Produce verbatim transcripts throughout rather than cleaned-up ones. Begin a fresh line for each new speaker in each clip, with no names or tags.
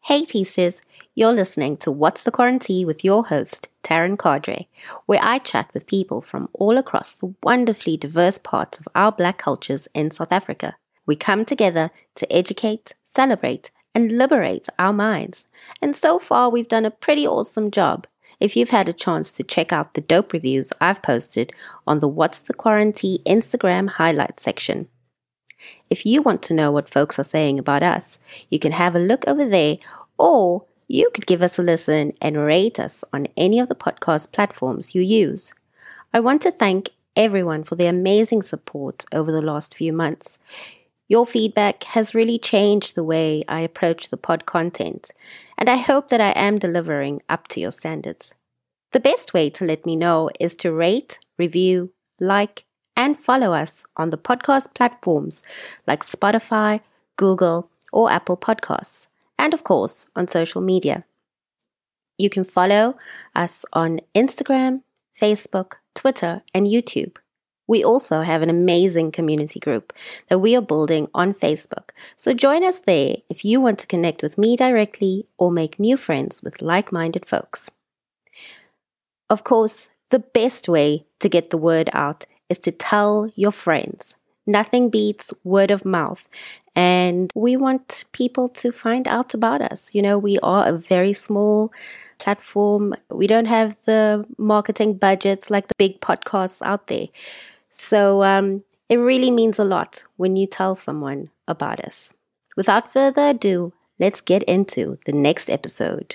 Hey Teasters, you're listening to What's the Quarantine with your host, Taryn Cadre, where I chat with people from all across the wonderfully diverse parts of our Black cultures in South Africa. We come together to educate, celebrate, and liberate our minds. And so far, we've done a pretty awesome job. If you've had a chance to check out the dope reviews I've posted on the What's the Quarantine Instagram highlight section. If you want to know what folks are saying about us, you can have a look over there, or you could give us a listen and rate us on any of the podcast platforms you use. I want to thank everyone for their amazing support over the last few months. Your feedback has really changed the way I approach the pod content, and I hope that I am delivering up to your standards. The best way to let me know is to rate, review, like, and follow us on the podcast platforms like Spotify, Google, or Apple Podcasts, and of course on social media. You can follow us on Instagram, Facebook, Twitter, and YouTube. We also have an amazing community group that we are building on Facebook, so join us there if you want to connect with me directly or make new friends with like-minded folks. Of course, the best way to get the word out is to tell your friends. Nothing beats word of mouth. And we want people to find out about us. You know, we are a very small platform. We don't have the marketing budgets like the big podcasts out there. So um, it really means a lot when you tell someone about us. Without further ado, let's get into the next episode.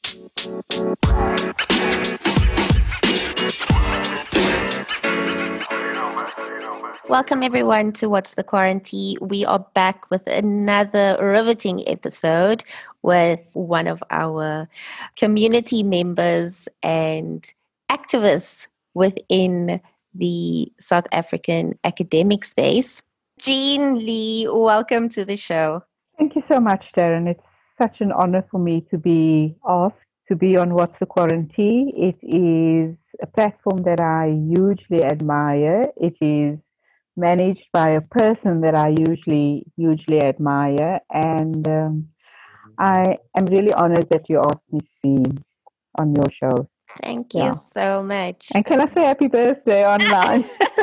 Welcome everyone to What's the Quarantine. We are back with another riveting episode with one of our community members and activists within the South African academic space. Jean Lee, welcome to the show.
Thank you so much, Darren. It's such an honor for me to be asked to be on What's the Quarantine. It is a platform that I hugely admire. It is managed by a person that I usually hugely admire, and um, I am really honored that you asked me to be on your show.
Thank you yeah. so much.
And can I say happy birthday online?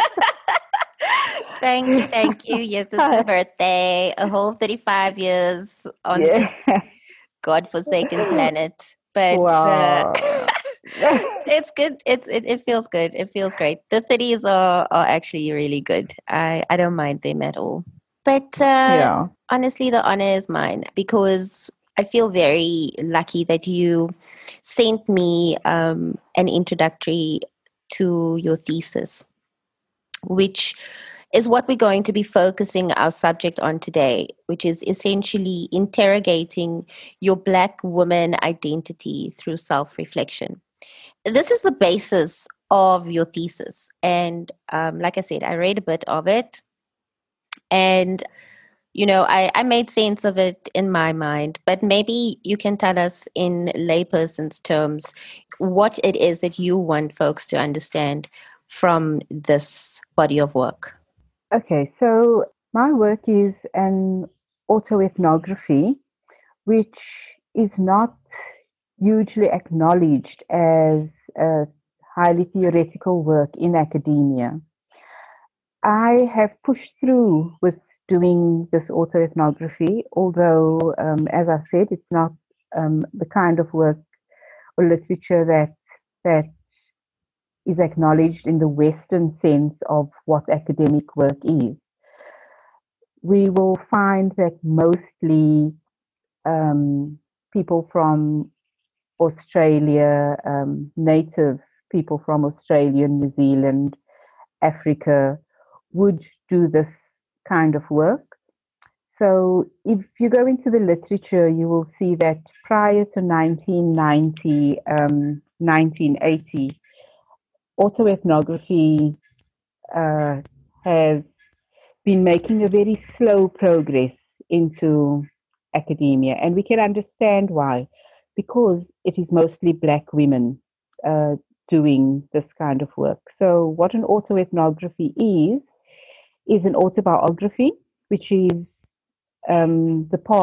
Thank you, thank you. Yes, it's my birthday. A whole thirty-five years on yeah. this godforsaken planet. But wow. uh, it's good. It's it, it feels good. It feels great. The thirties are, are actually really good. I, I don't mind them at all. But uh, yeah. honestly, the honor is mine because I feel very lucky that you sent me um, an introductory to your thesis, which is what we're going to be focusing our subject on today, which is essentially interrogating your Black woman identity through self-reflection. This is the basis of your thesis. And um, like I said, I read a bit of it. And, you know, I, I made sense of it in my mind. But maybe you can tell us in layperson's terms what it is that you want folks to understand from this body of work.
Okay, so my work is an autoethnography, which is not hugely acknowledged as a highly theoretical work in academia. I have pushed through with doing this autoethnography, although, um, as I said, it's not um, the kind of work or literature that that is acknowledged in the Western sense of what academic work is. We will find that mostly um, people from Australia, um, native people from Australia, New Zealand, Africa, would do this kind of work. So if you go into the literature, you will see that prior to nineteen ninety, um, nineteen eighty, autoethnography uh, has been making a very slow progress into academia, and we can understand why, because it is mostly Black women uh, doing this kind of work. So what an autoethnography is, is an autobiography, which is um, the part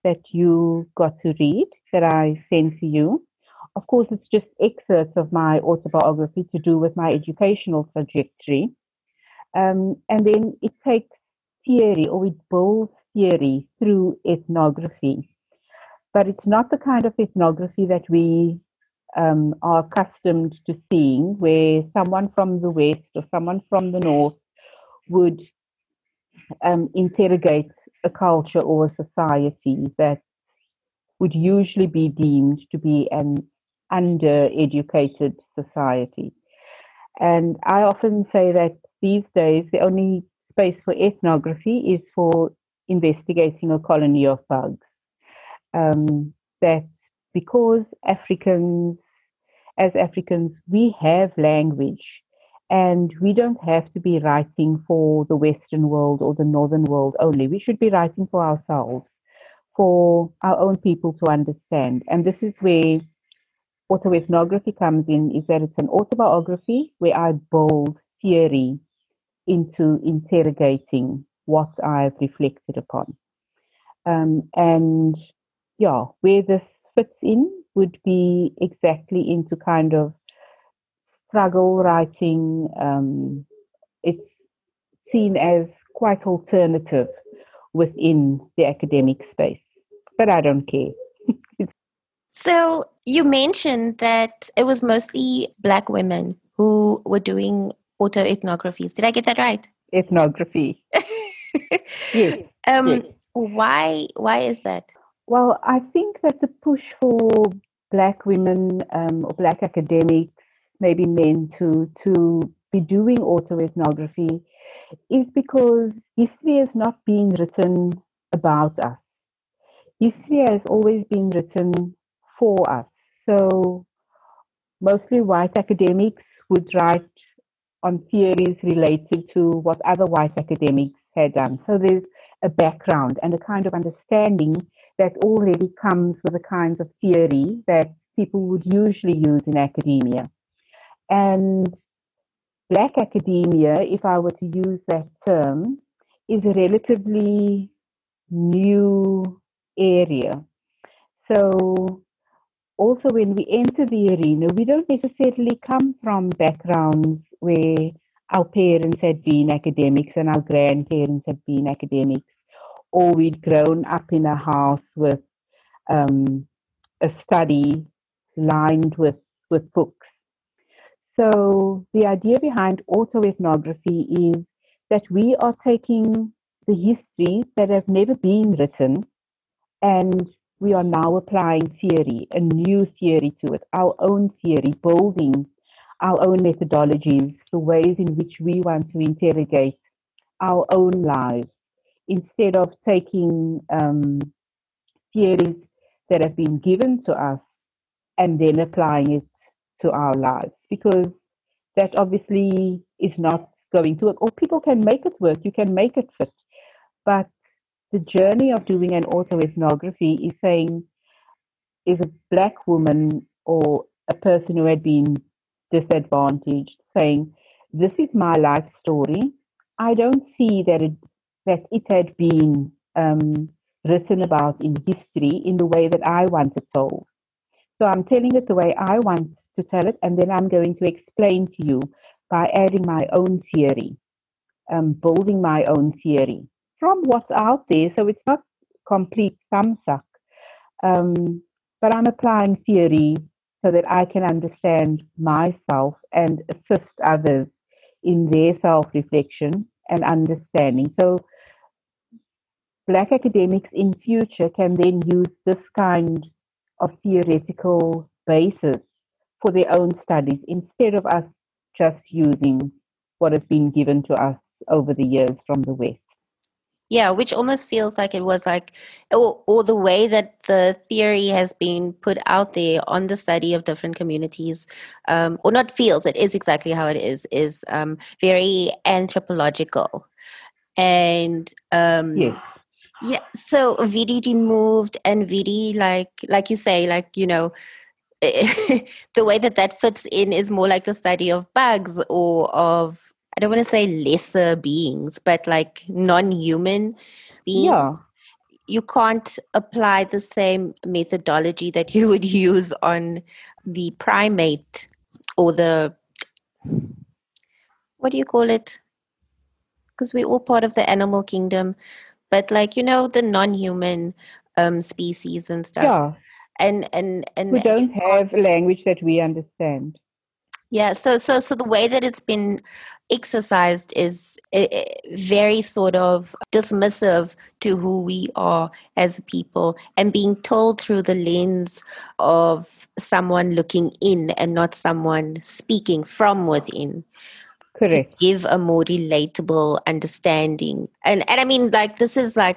that you got to read that I sent to you. Of course, it's just excerpts of my autobiography to do with my educational trajectory. Um, and then it takes theory, or it builds theory through ethnography. But it's not the kind of ethnography that we um, are accustomed to seeing, where someone from the West or someone from the North would um, interrogate a culture or a society that would usually be deemed to be an undereducated society. And I often say that these days the only space for ethnography is for investigating a colony of bugs. Um, that because Africans, as Africans, we have language, and we don't have to be writing for the Western world or the Northern world only. We should be writing for ourselves, for our own people to understand. And this is where autoethnography comes in, is that it's an autobiography where I build theory into interrogating what I've reflected upon. Um, and yeah, where this fits in would be exactly into kind of struggle writing. Um, it's seen as quite alternative within the academic space, but I don't care.
So you mentioned that it was mostly Black women who were doing autoethnographies. Did I get that right?
Ethnography. Yes.
Um,
yes.
Why? Why is that?
Well, I think that the push for Black women um, or Black academics, maybe men to to be doing autoethnography, is because history is not being written about us. History has always been written for us. So mostly white academics would write on theories related to what other white academics had done. So there's a background and a kind of understanding that already comes with the kinds of theory that people would usually use in academia. And Black academia, if I were to use that term, is a relatively new area. So also when we enter the arena, we don't necessarily come from backgrounds where our parents had been academics and our grandparents had been academics, or we'd grown up in a house with um, a study lined with, with books. So the idea behind autoethnography is that we are taking the histories that have never been written, and we are now applying theory, a new theory to it, our own theory, building our own methodologies, the ways in which we want to interrogate our own lives, instead of taking um, theories that have been given to us and then applying it to our lives. Because that obviously is not going to work. Or people can make it work, you can make it fit. But the journey of doing an autoethnography is saying, is a Black woman or a person who had been disadvantaged saying, this is my life story. I don't see that it, that it had been um, written about in history in the way that I want it told. So I'm telling it the way I want to tell it, and then I'm going to explain to you by adding my own theory, um, building my own theory from what's out there. So it's not complete thumbsuck, um, but I'm applying theory so that I can understand myself and assist others in their self-reflection and understanding. So Black academics in future can then use this kind of theoretical basis for their own studies instead of us just using what has been given to us over the years from the West.
Yeah, which almost feels like it was like, or, or the way that the theory has been put out there on the study of different communities, um, or not feels, it is exactly how it is, is um, very anthropological. And um,
yes.
yeah, so very removed and very like, like you say, like, you know, the way that that fits in is more like the study of bugs or of, I don't want to say lesser beings, but like non-human beings.
Yeah.
you can't apply the same methodology that you would use on the primate or the, what do you call it? Because we're all part of the animal kingdom, but like, you know, the non-human um, species and stuff.
Yeah,
And, and, and,
who
and you
don't have a
can't,
language that we understand.
yeah. So, so, so the way that it's been exercised is uh, very sort of dismissive to who we are as a people, and being told through the lens of someone looking in and not someone speaking from within, to
Correct.
give a more relatable understanding. And, and I mean, like, this is like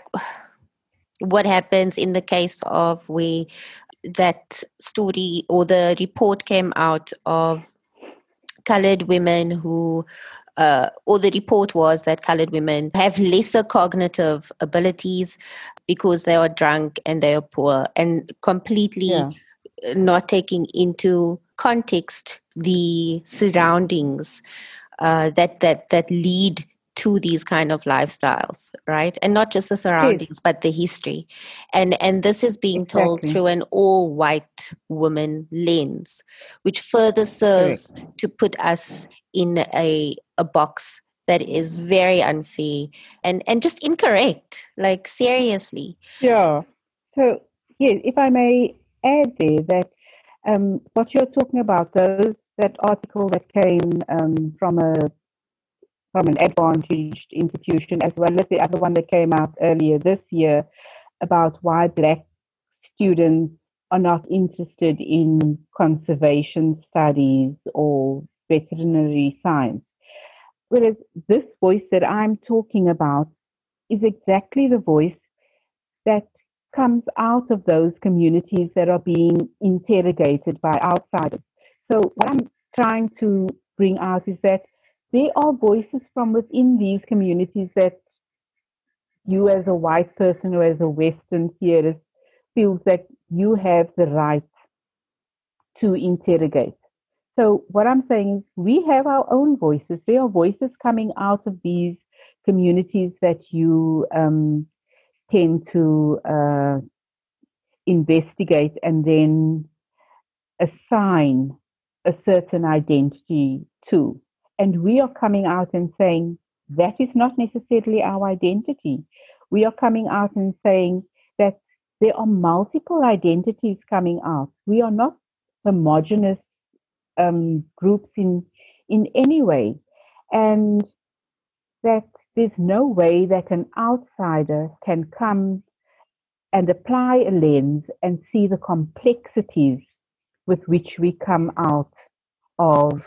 what happens in the case of where that story or the report came out of colored women who, uh, or the report was that colored women have lesser cognitive abilities because they are drunk and they are poor, and completely
Yeah.
not taking into context the surroundings uh, that that that lead to these kind of lifestyles, right? And not just the
Yes,
surroundings, but the history. And and this is being told
exactly.
through an all white woman lens, which further serves
Correct.
to put us in a a box that is very unfair and and just incorrect. Like, seriously.
Yeah. So, yes, if I may add there that um, what you're talking about, those that article that came um, from a from an advantaged institution, as well as the other one that came out earlier this year about why Black students are not interested in conservation studies or veterinary science. Whereas this voice that I'm talking about is exactly the voice that comes out of those communities that are being interrogated by outsiders. So, what I'm trying to bring out is that there are voices from within these communities that you, as a white person or as a Western theorist, feels that you have the right to interrogate. So, what I'm saying is, we have our own voices. There are voices coming out of these communities that you um, tend to uh, investigate and then assign a certain identity to. And we are coming out and saying that is not necessarily our identity. We are coming out and saying that there are multiple identities coming out. We are not homogenous um, groups in in any way, and that there's no way that an outsider can come and apply a lens and see the complexities with which we come out of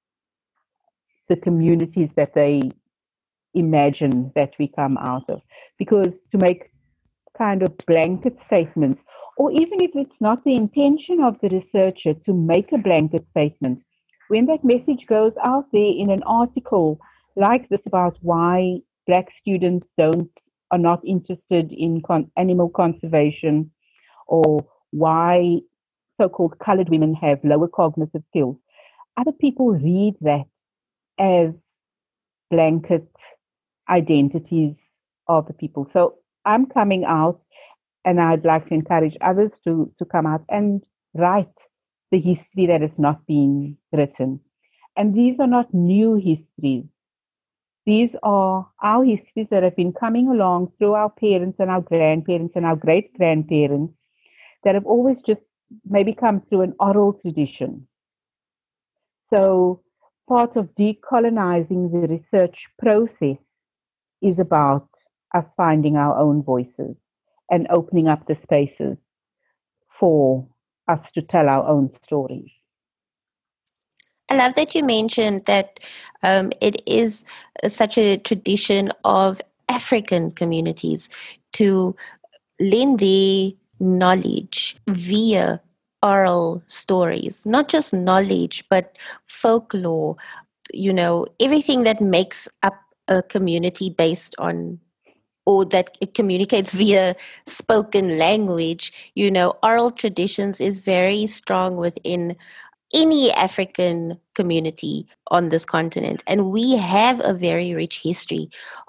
the communities that they imagine that we come out of. Because to make kind of blanket statements, or even if it's not the intention of the researcher to make a blanket statement, when that message goes out there in an article like this about why Black students don't are not interested in con- animal conservation, or why so-called colored women have lower cognitive skills, other people read that as blanket identities of the people. So I'm coming out, and I'd like to encourage others to, to come out and write the history that is not being written. And these are not new histories. These are our histories that have been coming along through our parents and our grandparents and our great grandparents, that have always just maybe come through an oral tradition. So part of decolonizing the research process is about us finding our own voices and opening up the spaces for us to tell our own stories.
I love that you mentioned that um, it is such a tradition of African communities to lend their knowledge via oral stories, not just knowledge, but folklore, you know, everything that makes up a community based on, or that it communicates via spoken language. You know, oral traditions is very strong within any African community on this continent. And we have a very rich history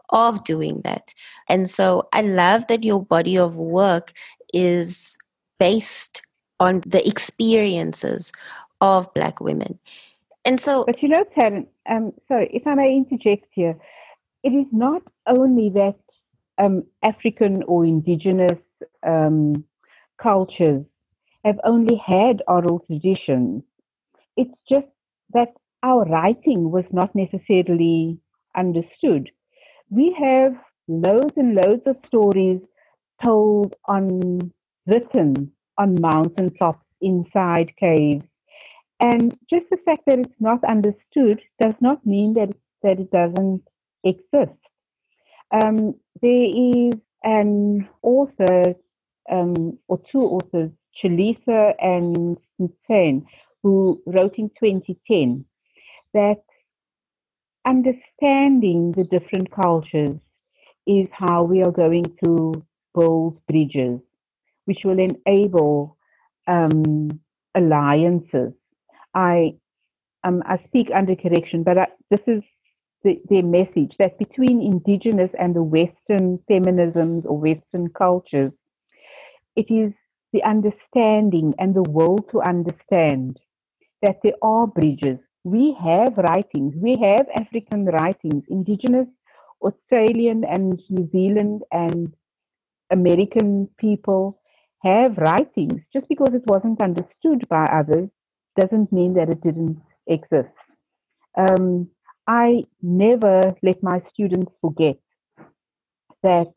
of doing that. And so I love that your body of work is based on the experiences of Black women. And so,
but you know, Taryn, um, sorry, if I may interject here, it is not only that um, African or indigenous um, cultures have only had oral traditions. It's just that our writing was not necessarily understood. We have loads and loads of stories told on, written on mountaintops, inside caves. And just the fact that it's not understood does not mean that, that it doesn't exist. Um, there is an author, um, or two authors, Chalisa and Smithson, who wrote in twenty ten that understanding the different cultures is how we are going to build bridges, which will enable um, alliances. I um, I speak under correction, but I, this is the, their message that between indigenous and the Western feminisms or Western cultures, it is the understanding and the will to understand that there are bridges. We have writings, we have African writings, indigenous, Australian, and New Zealand and American people have writings. Just because it wasn't understood by others doesn't mean that it didn't exist. Um, I never let my students forget that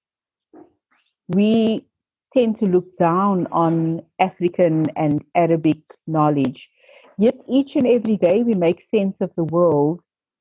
we tend to look down on African and Arabic knowledge. Yet each and every day we make sense of the world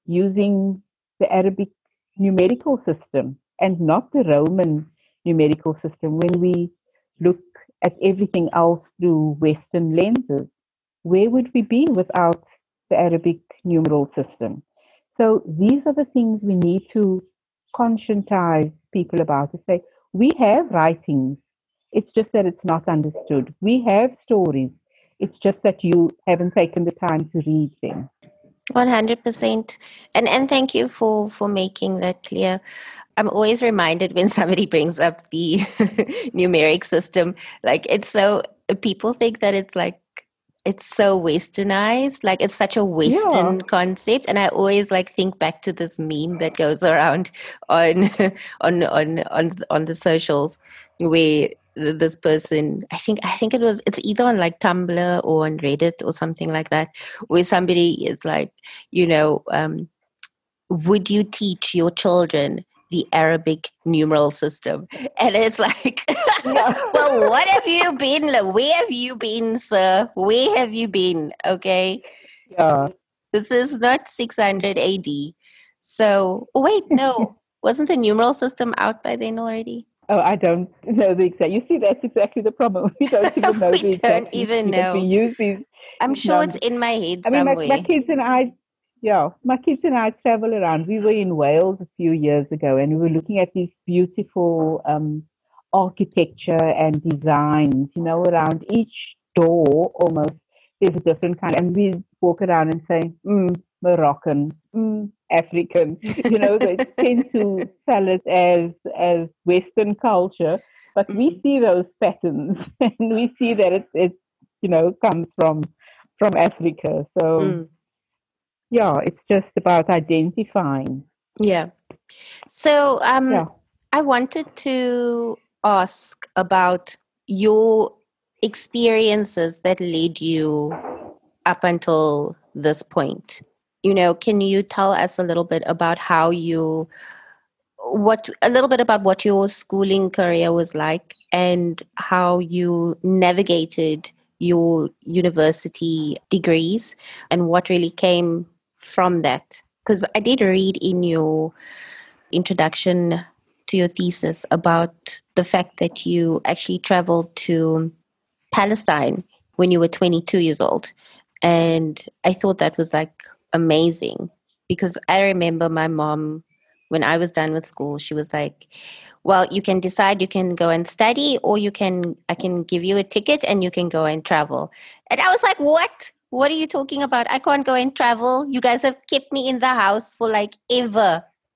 using the Arabic numerical system and not the Roman numerical system when we look at everything else through Western lenses. Where would we be without the Arabic numeral system? So these are the things we need to conscientize people about, to say, we have writings. It's just that it's not understood. We have stories. It's just that you haven't taken the time to read them.
one hundred percent. And and thank you for, for making that clear. I'm always reminded when somebody brings up the numeric system, like it's so, people think that it's like, it's so westernized, like it's such a Western
Yeah.
concept. And I always like think back to this meme that goes around on on on on on the socials where this person, I think I think it was, it's either on like Tumblr or on Reddit or something like that, where somebody is like, you know, um, would you teach your children the Arabic numeral system? And it's like,
Yeah.
well, what have you been? like, Where have you been, sir? Where have you been? Okay.
Yeah.
This is not six hundred A D. So, oh, wait, no. Wasn't the numeral system out by then already?
Oh, I don't know the exact. You see, that's exactly the problem. We don't even know
we
the
don't
exact
even
history, but we
know.
use these,
I'm
these
sure it's
numbers.
in my head
I mean, my, my
somewhere.
kids and I, yeah, my kids and I travel around. We were in Wales a few years ago, and we were looking at these beautiful um, architecture and designs. You know, around each door, almost there's a different kind. And we walk around and say, mm, Moroccan, mm, African. You know, they tend to sell it as as Western culture, but we see those patterns, and we see that it it you know comes from from Africa. So.
Mm,
Yeah, it's just about identifying.
yeah. So,
Yeah.
um, I wanted to ask about your experiences that led you up until this point. You know, can you tell us a little bit about how you, what, a little bit about what your schooling career was like and how you navigated your university degrees and what really came from that? Because I did read in your introduction to your thesis about the fact that you actually traveled to Palestine when you were twenty-two years old. And I thought that was like amazing because I remember my mom, when I was done with school, she was like, well, you can decide, you can go and study, or you can, I can give you a ticket and you can go and travel. And I was like, what? What are you talking about? I can't go and travel. You guys have kept me in the house for like ever.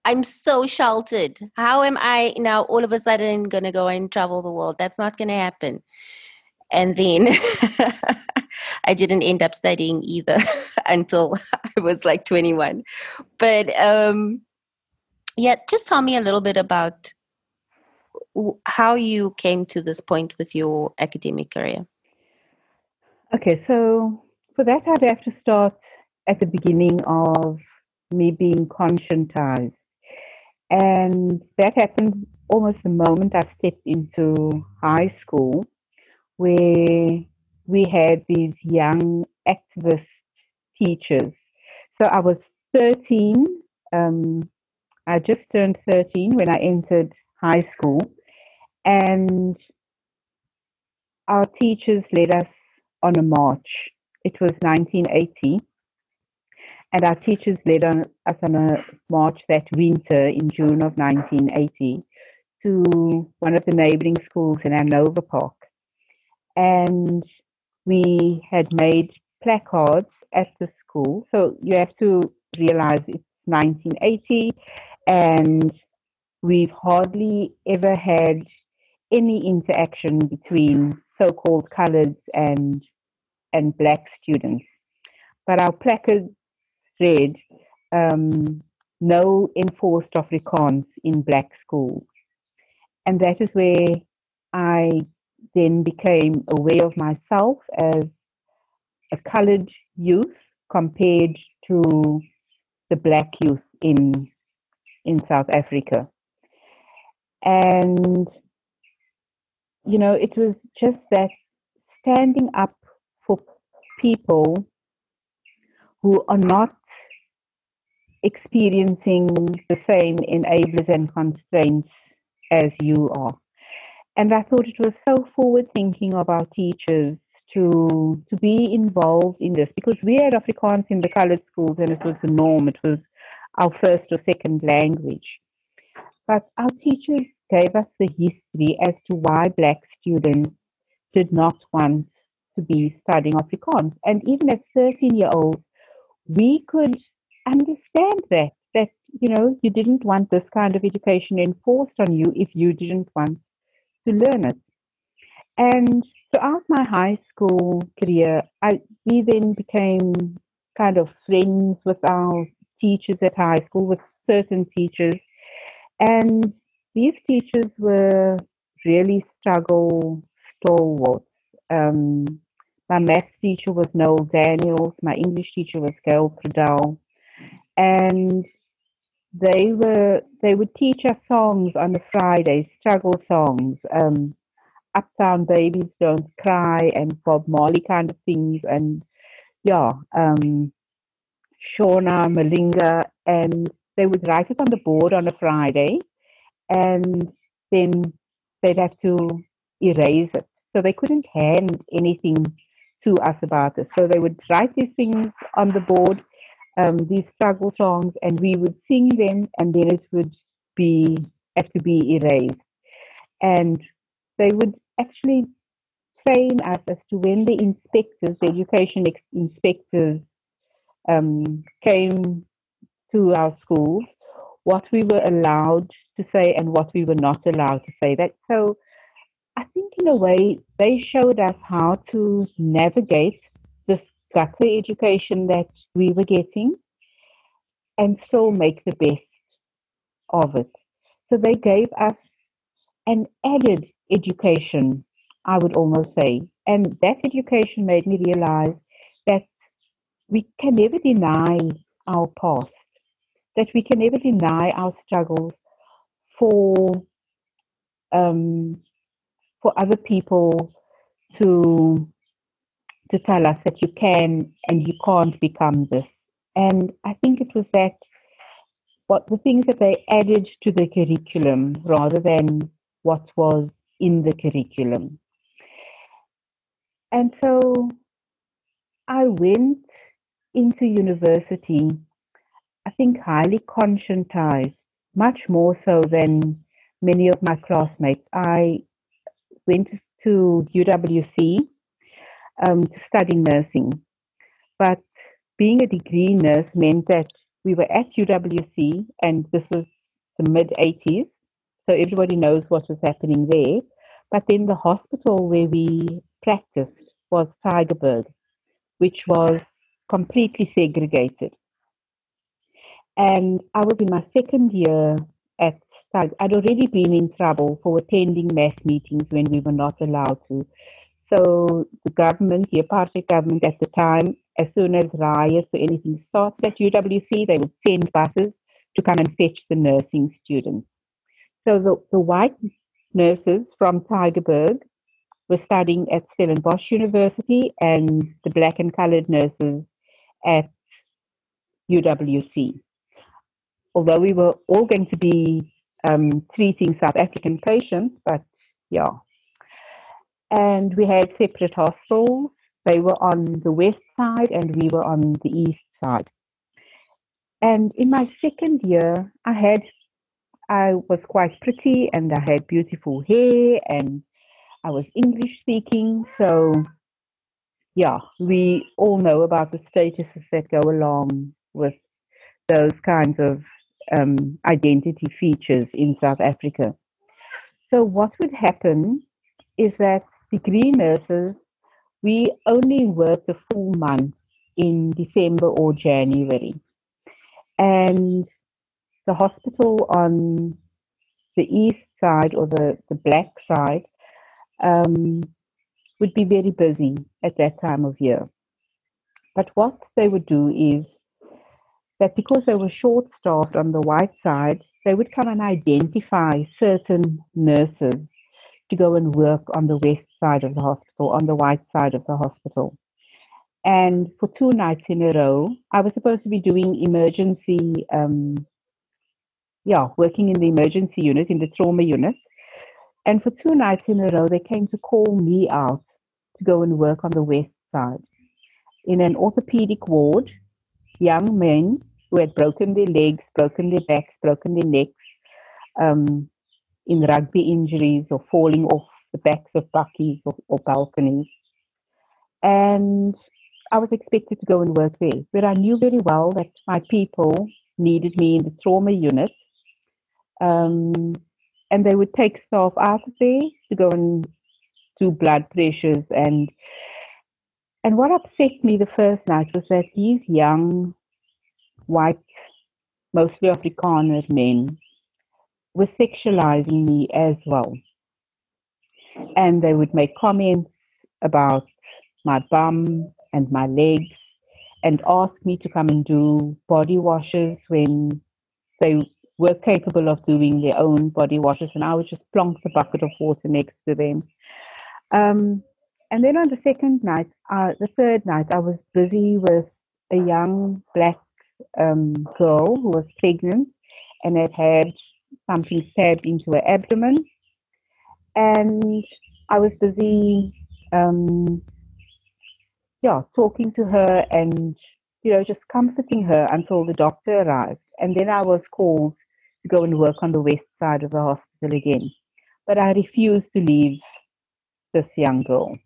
I'm so sheltered. How am I now all of a sudden going to go and travel the world? That's not going to happen. And then I didn't end up studying either until I was like twenty-one. But um, yeah, just tell me a little bit about how you came to this point with your academic career.
Okay, so for that, I'd have to start at the beginning of me being conscientized. And that happened almost the moment I stepped into high school, where we had these young activist teachers. So I was thirteen. Um, I just turned thirteen when I entered high school. And our teachers led us on a march. It was nineteen eighty. And our teachers led on, us on a march that winter in June of nineteen eighty to one of the neighboring schools in Hanover Park. And we had made placards at the school. So you have to realize it's nineteen eighty and we've hardly ever had any interaction between so-called colored and and black students. But our placards read, um, no enforced Afrikaans in black schools. And that is where I then became aware of myself as a colored youth compared to the black youth in in South Africa. And, you know, it was just that standing up for people who are not experiencing the same enablers and constraints as you are. And I thought it was so forward thinking of our teachers to to be involved in this, because we had Afrikaans in the colored schools and it was the norm. It was our first or second language. But our teachers gave us the history as to why black students did not want to be studying Afrikaans. And even as thirteen-year-olds, we could understand that, that, you know, you didn't want this kind of education enforced on you if you didn't want to learn it. And throughout my high school career, I, we then became kind of friends with our teachers at high school, with certain teachers. And these teachers were really struggle stalwarts. Um, my maths teacher was Noel Daniels. My English teacher was Gail Pradell. And they were they would teach us songs on the Fridays, struggle songs, um, Uptown Babies Don't Cry and Bob Marley kind of things, and yeah, um, Shona, Malinga, and they would write it on the board on a Friday, and then they'd have to erase it. So they couldn't hand anything to us about it. So they would write these things on the board, um, these struggle songs, and we would sing them, and then it would be have to be erased. And they would actually train us as to when the inspectors, the education ex- inspectors, um, came to our schools, what we were allowed to say and what we were not allowed to say. That so, I think in a way they showed us how to navigate this gutter education that we were getting and still make the best of it. So they gave us an added education, I would almost say. And that education made me realize that we can never deny our past, that we can never deny our struggles for um, for other people to to tell us that you can and you can't become this. And I think it was that what the things that they added to the curriculum rather than what was in the curriculum. And so I went into university, I think highly conscientized, much more so than many of my classmates. I went to U W C um, to study nursing, but being a degree nurse meant that we were at U W C, and this was the mid eighties. So everybody knows what was happening there. But then the hospital where we practiced was Tygerberg, which was completely segregated. And I was in my second year at Tiger. I'd already been in trouble for attending mass meetings when we were not allowed to. So the government, the apartheid government at the time, as soon as riots or anything started at U W C, they would send buses to come and fetch the nursing students. So the, the white nurses from Tygerberg were studying at Stellenbosch University, and the black and colored nurses at U W C. Although we were all going to be um, treating South African patients, but yeah. And we had separate hostels. They were on the west side and we were on the east side. And in my second year, I had, I was quite pretty and I had beautiful hair and I was English speaking. So yeah, we all know about the statuses that go along with those kinds of um, identity features in South Africa. So what would happen is that degree nurses, we only worked a full month in December or January. And the hospital on the east side or the, the black side um, would be very busy at that time of year. But what they would do is that because they were short-staffed on the white side, they would come and identify certain nurses to go and work on the west side of the hospital, on the white side of the hospital. And for two nights in a row, I was supposed to be doing emergency, um, yeah, working in the emergency unit, in the trauma unit. And for two nights in a row, they came to call me out to go and work on the west side in an orthopedic ward. Young men who had broken their legs, broken their backs, broken their necks, um, in rugby injuries or falling off the backs of buckies or, or balconies. And I was expected to go and work there, but I knew very well that my people needed me in the trauma unit. Um, and they would take staff out of there to go and do blood pressures. And, and what upset me the first night was that these young, white, mostly Afrikaner men were sexualizing me as well. And they would make comments about my bum and my legs and ask me to come and do body washes when they were capable of doing their own body washes, and I would just plonk the bucket of water next to them. Um, and then on the second night, uh, the third night, I was busy with a young black um, girl who was pregnant and had had something stabbed into her abdomen. And I was busy, um, yeah, talking to her and, you know, just comforting her until the doctor arrived. And then I was called to go and work on the west side of the hospital again. But I refused to leave this young girl.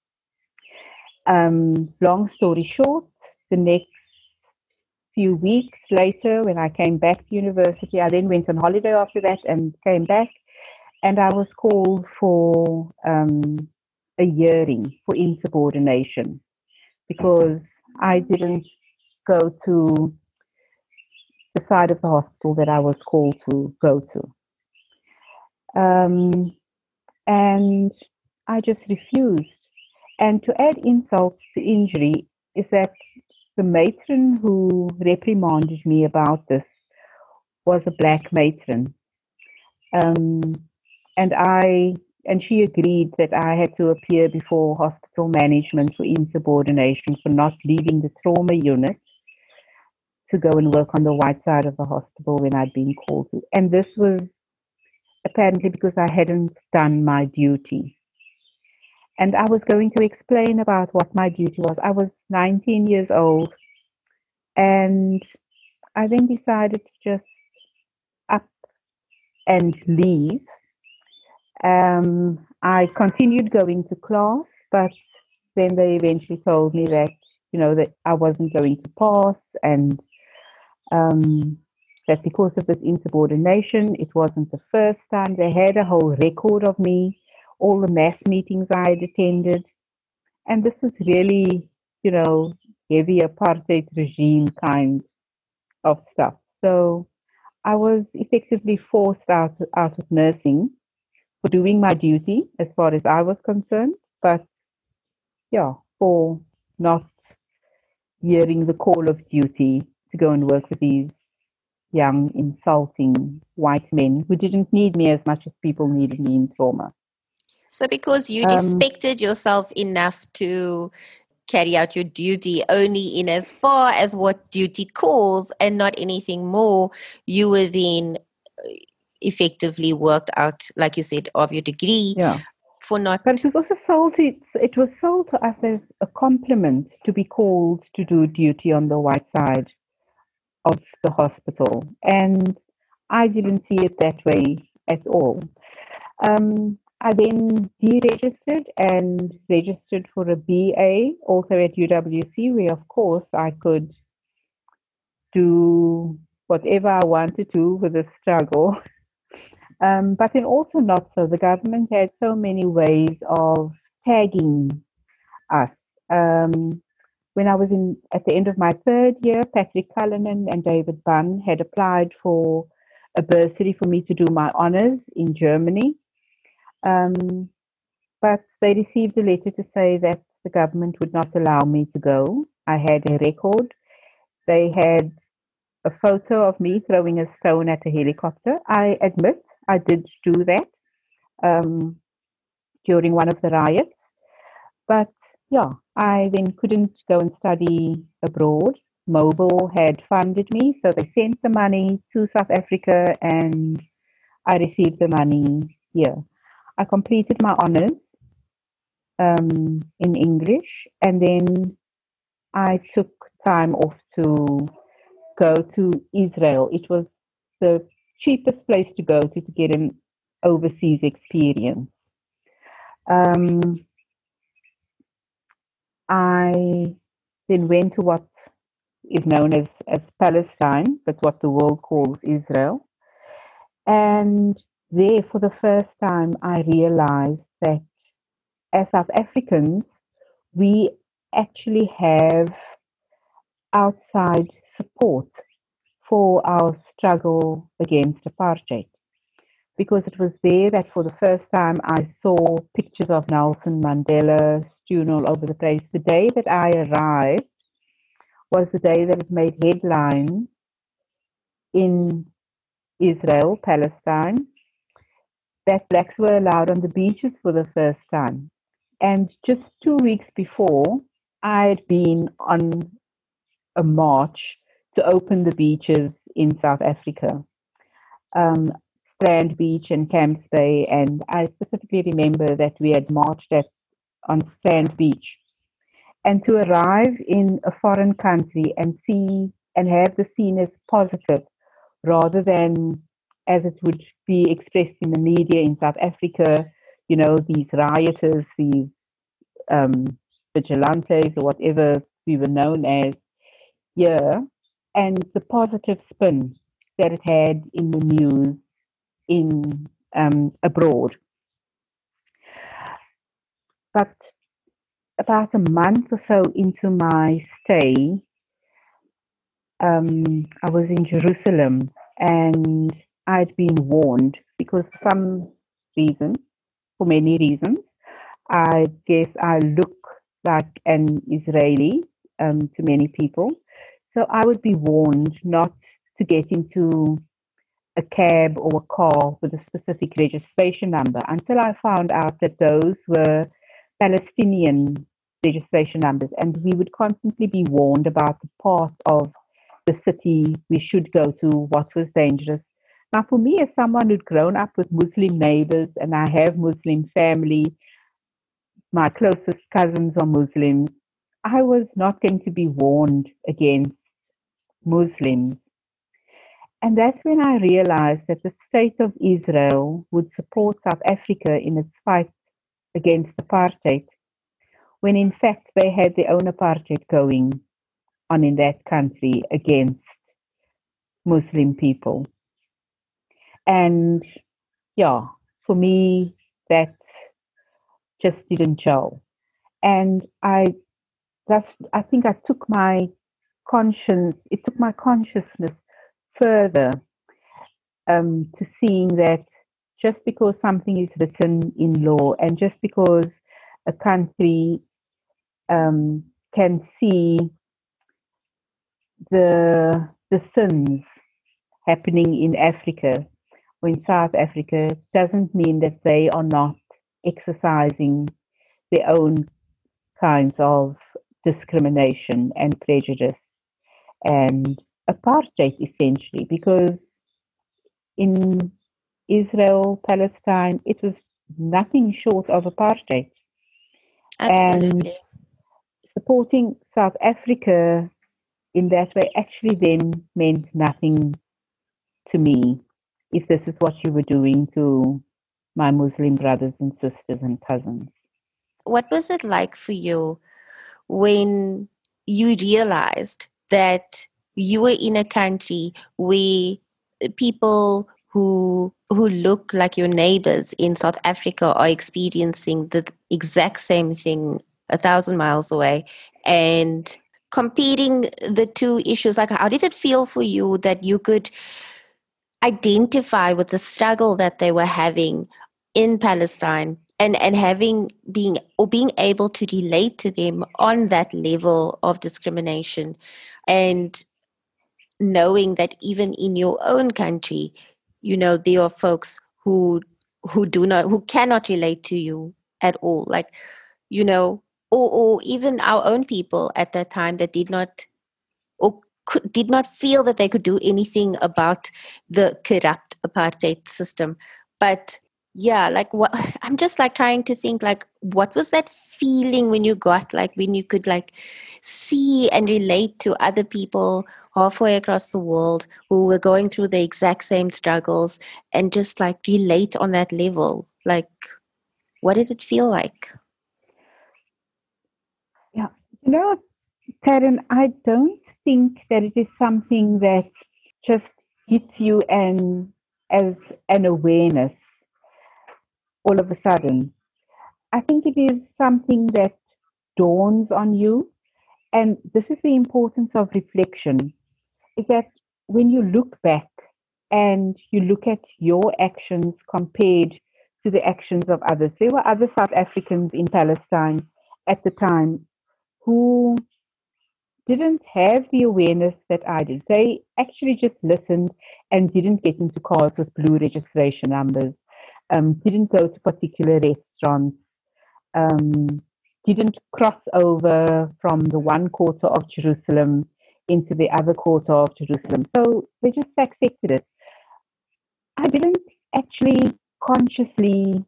Um, long story short, the next few weeks later, when I came back to university, I then went on holiday after that and came back. And I was called for um, a hearing for insubordination because I didn't go to the side of the hospital that I was called to go to. Um, and I just refused. And to add insult to injury is that the matron who reprimanded me about this was a black matron. Um, and I and she agreed that I had to appear before hospital management for insubordination for not leaving the trauma unit to go and work on the white side of the hospital when I'd been called to. And this was apparently because I hadn't done my duty. And I was going to explain about what my duty was. I was nineteen years old, and I then decided to just up and leave. Um, I continued going to class, but then they eventually told me that, you know, that I wasn't going to pass, and um, that because of this insubordination, it wasn't the first time. They had a whole record of me, all the mass meetings I had attended. And this is really, you know, heavy apartheid regime kind of stuff. So I was effectively forced out, out of nursing for doing my duty as far as I was concerned, but yeah, for not hearing the call of duty to go and work with these young, insulting white men who didn't need me as much as people needed me in trauma.
So because you
Um,
respected yourself enough to carry out your duty only in as far as what duty calls and not anything more, you were then effectively worked out, like you said, of your degree
yeah.
for not...
But it was also sold to, it was sold to us as a compliment to be called to do duty on the white side of the hospital. And I didn't see it that way at all. Um, I then deregistered and registered for a B A, also at U W C, where of course I could do whatever I wanted to with the struggle. Um, but then also not so. The government had so many ways of tagging us. Um, when I was in at the end of my third year, Patrick Cullinan and David Bunn had applied for a bursary for me to do my honors in Germany. Um, but they received a letter to say that the government would not allow me to go. I had a record. They had a photo of me throwing a stone at a helicopter. I admit I did do that um, during one of the riots. But yeah, I then couldn't go and study abroad. Mobile had funded me, so they sent the money to South Africa and I received the money here. I completed my honors um, in English, and then I took time off to go to Israel. It was the cheapest place to go to to get an overseas experience. Um, I then went to what is known as, as Palestine, but what the world calls Israel. And there, for the first time, I realized that as South Africans, we actually have outside support for our struggle against apartheid. Because it was there that for the first time I saw pictures of Nelson Mandela strewn all over the place. The day that I arrived was the day that it made headlines in Israel, Palestine, that blacks were allowed on the beaches for the first time. And just two weeks before, I had been on a march to open the beaches in South Africa. Um, Strand Beach and Camps Bay, and I specifically remember that we had marched at on Strand Beach. And to arrive in a foreign country and see and have the scene as positive rather than as it would be expressed in the media in South Africa, you know, these rioters, these um, vigilantes or whatever we were known as here, and the positive spin that it had in the news in um, abroad. But about a month or so into my stay, um, I was in Jerusalem and I'd been warned because for some reason, for many reasons, I guess I look like an Israeli um, to many people. So I would be warned not to get into a cab or a car with a specific registration number until I found out that those were Palestinian registration numbers. And we would constantly be warned about the part of the city we should go to, what was dangerous. Now, for me, as someone who'd grown up with Muslim neighbors and I have Muslim family, my closest cousins are Muslims, I was not going to be warned against Muslims. And that's when I realized that the state of Israel would support South Africa in its fight against apartheid, when in fact they had their own apartheid going on in that country against Muslim people. And yeah, for me, that just didn't gel. And I that's I think I took my conscience, it took my consciousness further um, to seeing that just because something is written in law and just because a country um, can see the the sins happening in Africa or in South Africa doesn't mean that they are not exercising their own kinds of discrimination and prejudice and apartheid, essentially, because in Israel, Palestine, it was nothing short of apartheid.
Absolutely.
And supporting South Africa in that way actually then meant nothing to me if this is what you were doing to my Muslim brothers and sisters and cousins.
What was it like for you when you realized that you were in a country where people who who look like your neighbors in South Africa are experiencing the exact same thing a thousand miles away, and comparing the two issues? Like, how did it feel for you that you could identify with the struggle that they were having in Palestine, and, and having being or being able to relate to them on that level of discrimination, and knowing that even in your own country, you know, there are folks who who do not who cannot relate to you at all, like, you know, or, or even our own people at that time that did not or could, did not feel that they could do anything about the corrupt apartheid system. But yeah, like, what I'm just like trying to think, like, what was that feeling when you got, like, when you could like see and relate to other people halfway across the world who were going through the exact same struggles, and just like relate on that level? Like, what did it feel like?
Yeah, you know, Taryn, I don't think that it is something that just hits you and as an awareness all of a sudden. I think it is something that dawns on you. And this is the importance of reflection, is that when you look back and you look at your actions compared to the actions of others, there were other South Africans in Palestine at the time who didn't have the awareness that I did. They actually just listened and didn't get into cars with blue registration numbers, um, didn't go to particular restaurants, um, didn't cross over from the one quarter of Jerusalem into the other quarter of Jerusalem. So they just accepted it. I didn't actually consciously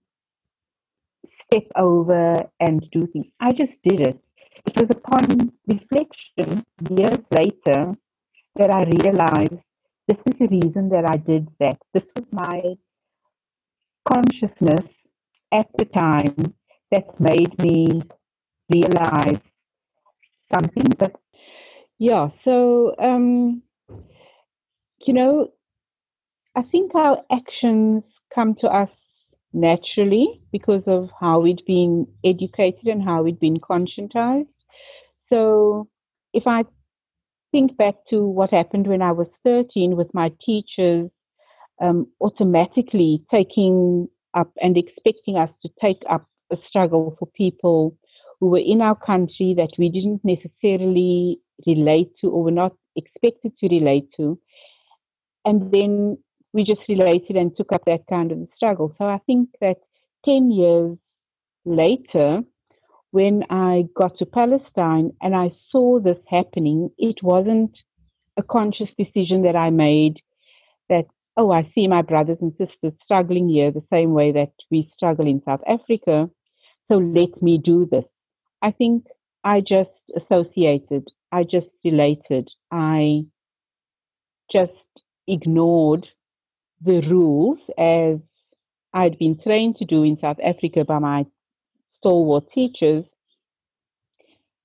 step over and do things. I just did it. It was upon reflection years later that I realized this is the reason that I did that. This was my consciousness at the time that made me realize something. But yeah, so, um, you know, I think our actions come to us naturally because of how we'd been educated and how we'd been conscientized. So if I think back to what happened when I was thirteen with my teachers um, automatically taking up and expecting us to take up a struggle for people who were in our country that we didn't necessarily relate to or were not expected to relate to. And then we just related and took up that kind of struggle. So I think that ten years later, when I got to Palestine and I saw this happening, it wasn't a conscious decision that I made that, oh, I see my brothers and sisters struggling here the same way that we struggle in South Africa, so let me do this. I think I just associated, I just related, I just ignored the rules as I'd been trained to do in South Africa by my stalwart teachers.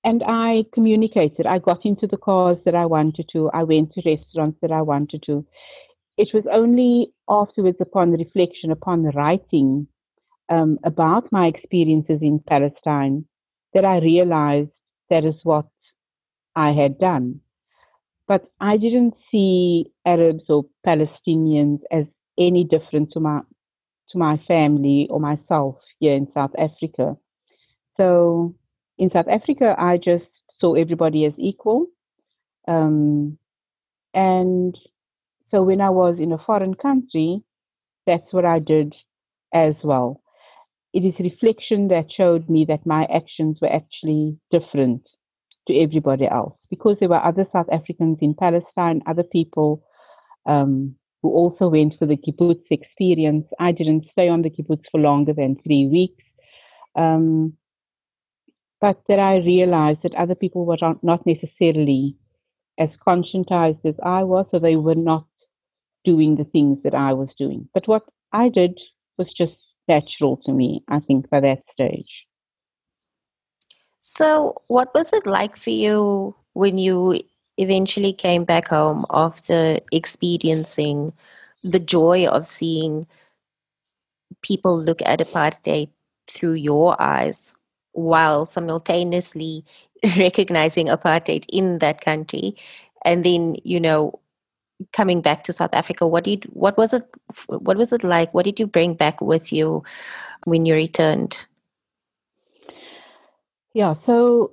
and I communicated. I got into the cars that I wanted to. I went to restaurants that I wanted to. It was only afterwards, upon reflection, upon writing um, about my experiences in Palestine, that I realized that is what I had done. But I didn't see Arabs or Palestinians as any different to my to my family or myself here in South Africa. So in South Africa, I just saw everybody as equal. Um, and so when I was in a foreign country, that's what I did as well. It is reflection that showed me that my actions were actually different to everybody else, because there were other South Africans in Palestine, other people um, who also went for the kibbutz experience. I didn't stay on the kibbutz for longer than three weeks. Um, but that I realized that other people were not necessarily as conscientized as I was, so they were not doing the things that I was doing. But what I did was just natural to me, I think, by that stage.
So, what was it like for you when you eventually came back home after experiencing the joy of seeing people look at apartheid through your eyes while simultaneously recognizing apartheid in that country? And then, you know, coming back to South Africa, what did what was it what was it like? What did you bring back with you when you returned?
Yeah, so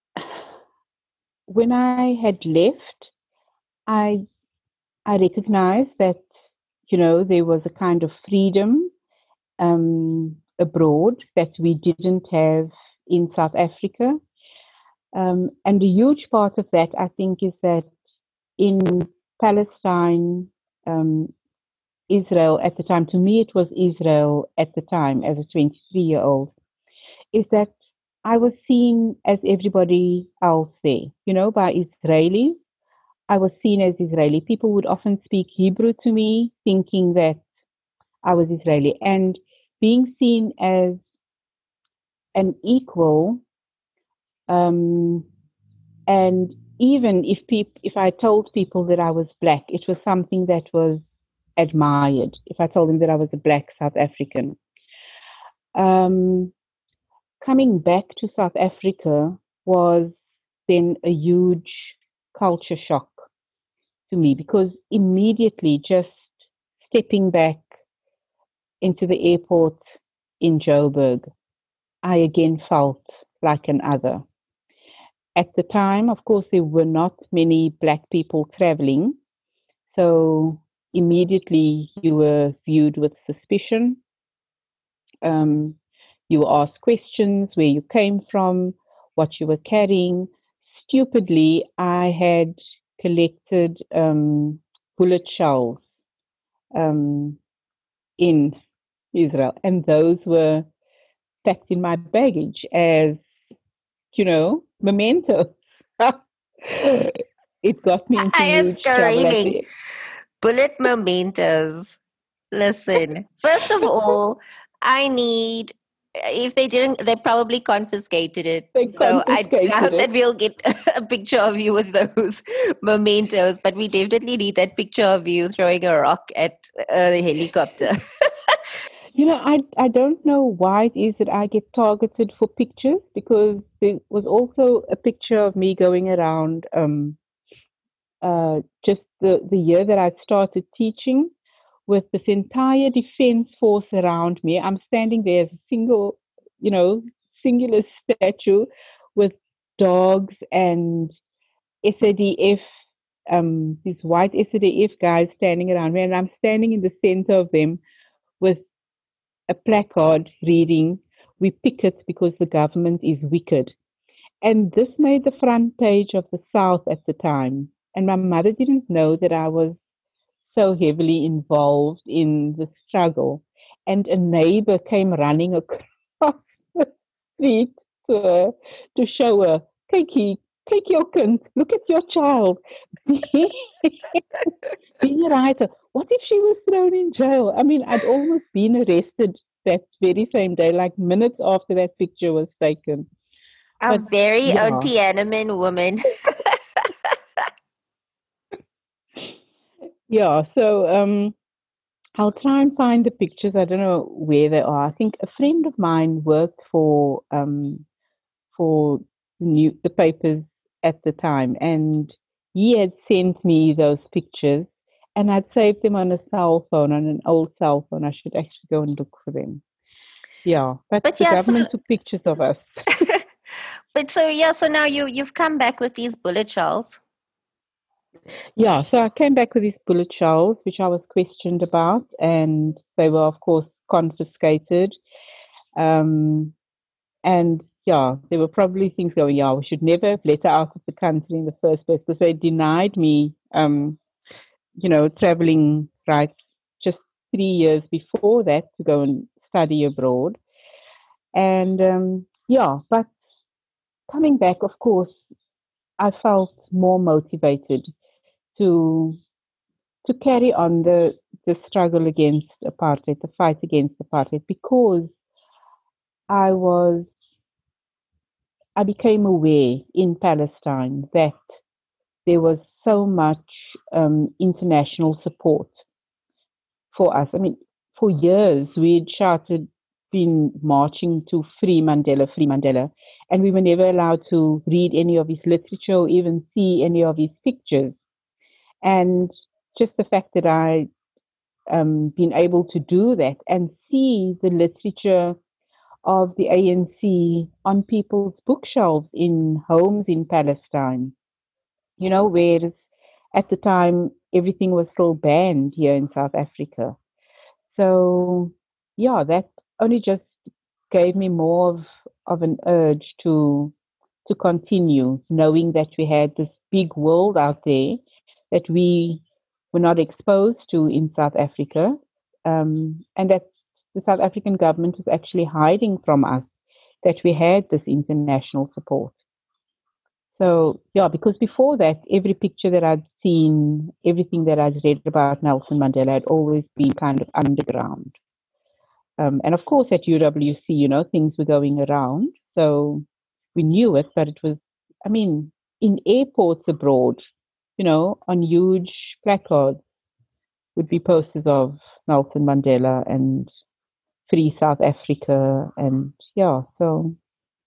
when I had left, I I recognized that, you know, there was a kind of freedom um, abroad that we didn't have in South Africa. Um, and a huge part of that, I think, is that in Palestine, um, Israel at the time, to me it was Israel at the time as a twenty-three year old, is that I was seen as everybody else there, you know, by Israelis. I was seen as Israeli. People would often speak Hebrew to me, thinking that I was Israeli. And being seen as an equal, um, and even if peop- if I told people that I was black, it was something that was admired. If I told them that I was a black South African. Um, coming back to South Africa was then a huge culture shock to me, because immediately just stepping back into the airport in Joburg, I again felt like an other. At the time, of course, there were not many black people traveling, so immediately you were viewed with suspicion. Um, you were asked questions, where you came from, what you were carrying. Stupidly, I had collected um, bullet shells um, in Israel, and those were packed in my baggage as, you know, mementos. It got me into
I am
huge trouble at
screaming.
the
Bullet mementos. Listen, first of all, I need, if they didn't, they probably confiscated it.
they
So I
confiscated
doubt that
it.
we'll get a picture of you with those mementos, but we definitely need that picture of you throwing a rock at a helicopter.
You know, I I don't know why it is that I get targeted for pictures, because there was also a picture of me going around um, uh, just the, the year that I started teaching, with this entire defense force around me. I'm standing there as a single, you know, singular statue with dogs and S A D F, um, these white S A D F guys standing around me, and I'm standing in the center of them with a placard reading, "We picket because the government is wicked." And this made the front page of the South at the time. And my mother didn't know that I was so heavily involved in the struggle. And a neighbor came running across the street to her to show her, Kiki, take your kind, look at your child. Be a writer. What if she was thrown in jail? I mean, I'd almost been arrested that very same day, like minutes after that picture was taken.
A
But
very
yeah,
anti-Tiananmen woman.
yeah. So um, I'll try and find the pictures. I don't know where they are. I think a friend of mine worked for um, for the new the papers at the time, and he had sent me those pictures, and I'd saved them on a cell phone, on an old cell phone. I should actually go and look for them. Yeah, but
But
the
yeah, so
government took pictures of us.
but so yeah, so now you you've come back with these bullet shells.
Yeah, so I came back with these bullet shells, which I was questioned about, and they were, of course, confiscated. Um, and yeah, there were probably things going, yeah, we should never have let her out of the country in the first place because they denied me, um, you know, traveling rights just three years before that to go and study abroad. And um, yeah, but coming back, of course, I felt more motivated to to carry on the the struggle against apartheid, the fight against apartheid, because I was I became aware in Palestine that there was so much um, international support for us. I mean, for years we'd shouted, been marching to Free Mandela, Free Mandela, and we were never allowed to read any of his literature or even see any of his pictures. And just the fact that I um, been able to do that and see the literature of the A N C on people's bookshelves in homes in Palestine. You know, whereas at the time everything was still banned here in South Africa. So, yeah, that only just gave me more of, of an urge to to continue, knowing that we had this big world out there that we were not exposed to in South Africa, um, and that the South African government was actually hiding from us that we had this international support. So, yeah, because before that, every picture that I'd seen, everything that I'd read about Nelson Mandela had always been kind of underground. Um, and of course, at U W C, you know, things were going around. So we knew it, but it was, I mean, in airports abroad, you know, on huge placards would be posters of Nelson Mandela and Free South Africa. And yeah, so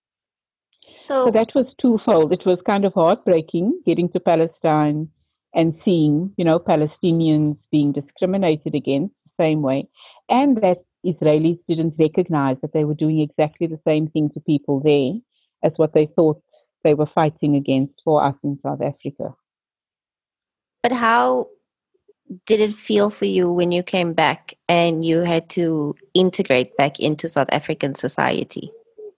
so
So
that was twofold. It was kind of heartbreaking getting to Palestine and seeing, you know, Palestinians being discriminated against the same way, and that Israelis didn't recognize that they were doing exactly the same thing to people there as what they thought they were fighting against for us in South Africa.
but how did it feel for you when you came back and you had to integrate back into South African society?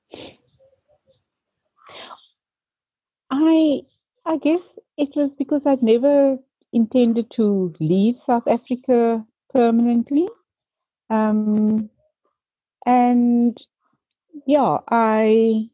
I I guess it was because I'd never intended to leave South Africa permanently. Um, and yeah, I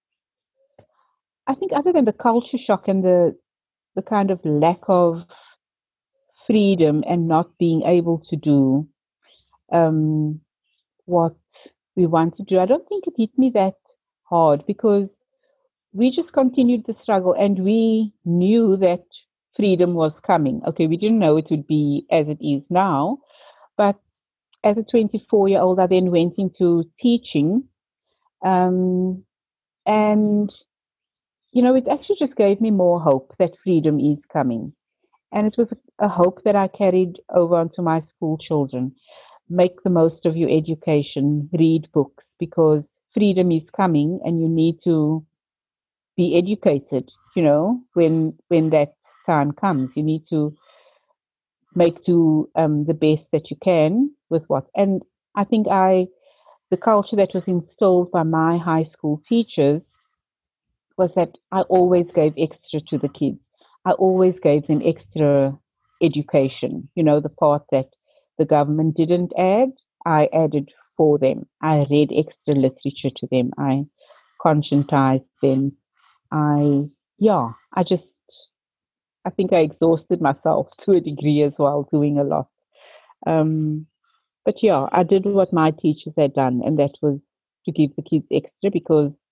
I think other than the culture shock and the the kind of lack of freedom and not being able to do um, what we want to do, I don't think it hit me that hard because we just continued the struggle and we knew that freedom was coming. Okay, we didn't know it would be as it is now, but as a twenty-four year old, I then went into teaching. Um, and, you know, it actually just gave me more hope that freedom is coming. And it was a hope that I carried over onto my school children. Make the most of your education, read books, because freedom is coming and you need to be educated, you know, when when that time comes. You need to make do um, the best that you can with what. And I think I, the culture that was instilled by my high school teachers was that I always gave extra to the kids. I always gave them extra education. You know, the part that the government didn't add, I added for them. I read extra literature to them. I conscientized them. I, yeah, I just, I think I exhausted myself to a degree as well, doing a lot. Um, but yeah, I did what my teachers had done, and that was to give the kids extra because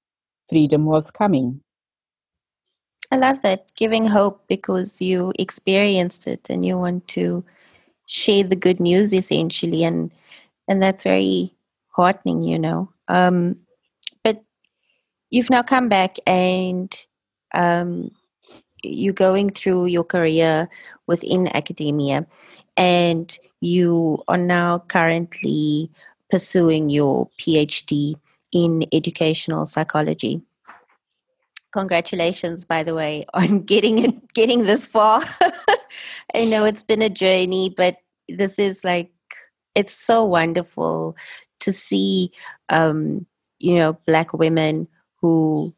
freedom was coming.
I love that, giving hope because you experienced it and you want to share the good news essentially, and and that's very heartening, you know. Um, but you've now come back and um, you're going through your career within academia, and you are now currently pursuing your PhD in educational psychology. Congratulations, by the way, on getting it, getting this far. I know it's been a journey, but this is like, it's so wonderful to see, um, you know, Black women who,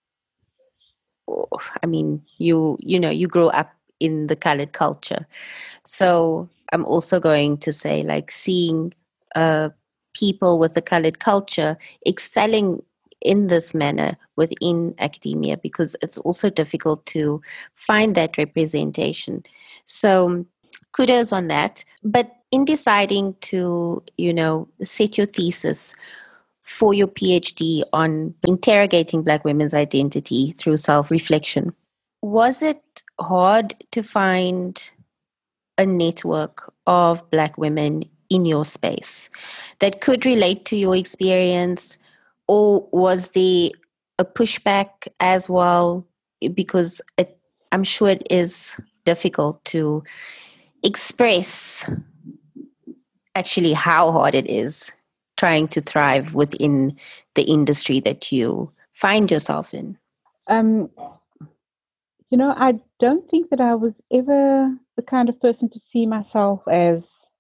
I mean, you, you know, you grow up in the colored culture. So I'm also going to say, like, seeing uh, people with the colored culture excelling in this manner within academia, because it's also difficult to find that representation. So kudos on that. But in deciding to, you know, set your thesis for your PhD on interrogating Black women's identity through self-reflection, was it hard to find a network of Black women in your space that could relate to your experience, or was there a pushback as well? Because it, I'm sure it is difficult to express actually how hard it is trying to thrive within the industry that you find yourself in.
Um, you know, I don't think that I was ever the kind of person to see myself as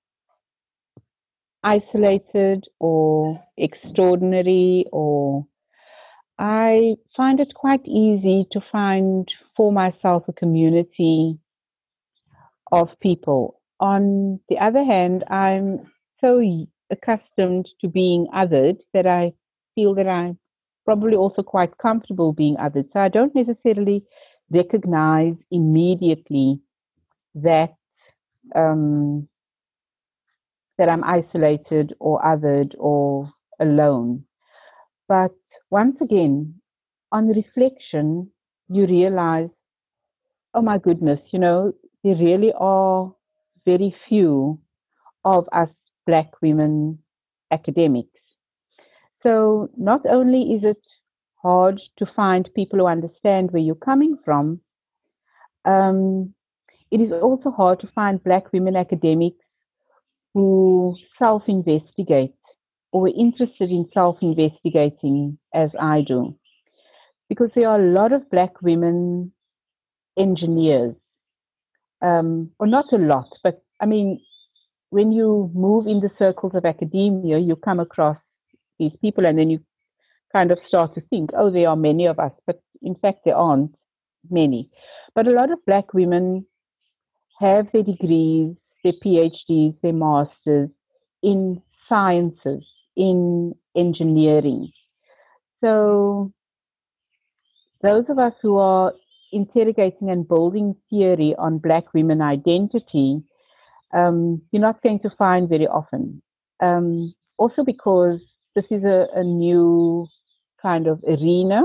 isolated or extraordinary, or I find it quite easy to find for myself a community of people. On the other hand, I'm so accustomed to being othered that I feel that I'm probably also quite comfortable being othered. So I don't necessarily recognize immediately that um, that I'm isolated or othered or alone. But once again, on reflection, you realize, oh my goodness, you know, there really are very few of us Black women academics. So not only is it hard to find people who understand where you're coming from, um, it is also hard to find Black women academics who self-investigate or are interested in self-investigating as I do. Because there are a lot of Black women engineers, um, or not a lot, but I mean, when you move in the circles of academia, you come across these people and then you kind of start to think, oh, there are many of us, but in fact, there aren't many. But a lot of Black women have their degrees, their PhDs, their masters in sciences, in engineering. So those of us who are interrogating and building theory on Black women identity, um, you're not going to find very often. Um, also because this is a, a new kind of arena.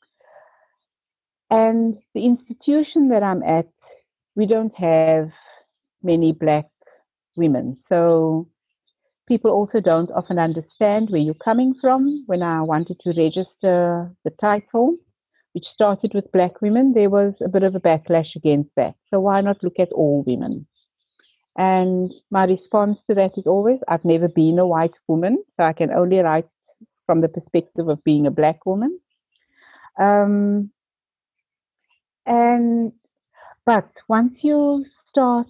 And the institution that I'm at, we don't have many Black women. So people also don't often understand where you're coming from. When I wanted to register the title, which started with Black women, there was a bit of a backlash against that. So why not look at all women? And my response to that is always, I've never been a white woman, so I can only write from the perspective of being a Black woman. Um, and but once you start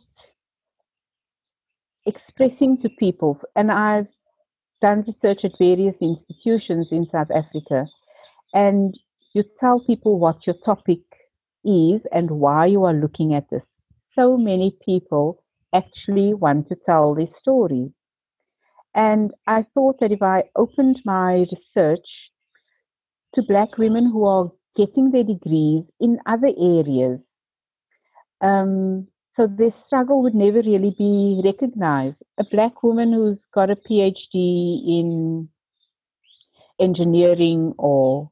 expressing to people, and I've done research at various institutions in South Africa, and you tell people what your topic is and why you are looking at this, so many people actually want to tell their stories. And I thought that if I opened my research to Black women who are getting their degrees in other areas, um, so their struggle would never really be recognized. A Black woman who's got a PhD in engineering or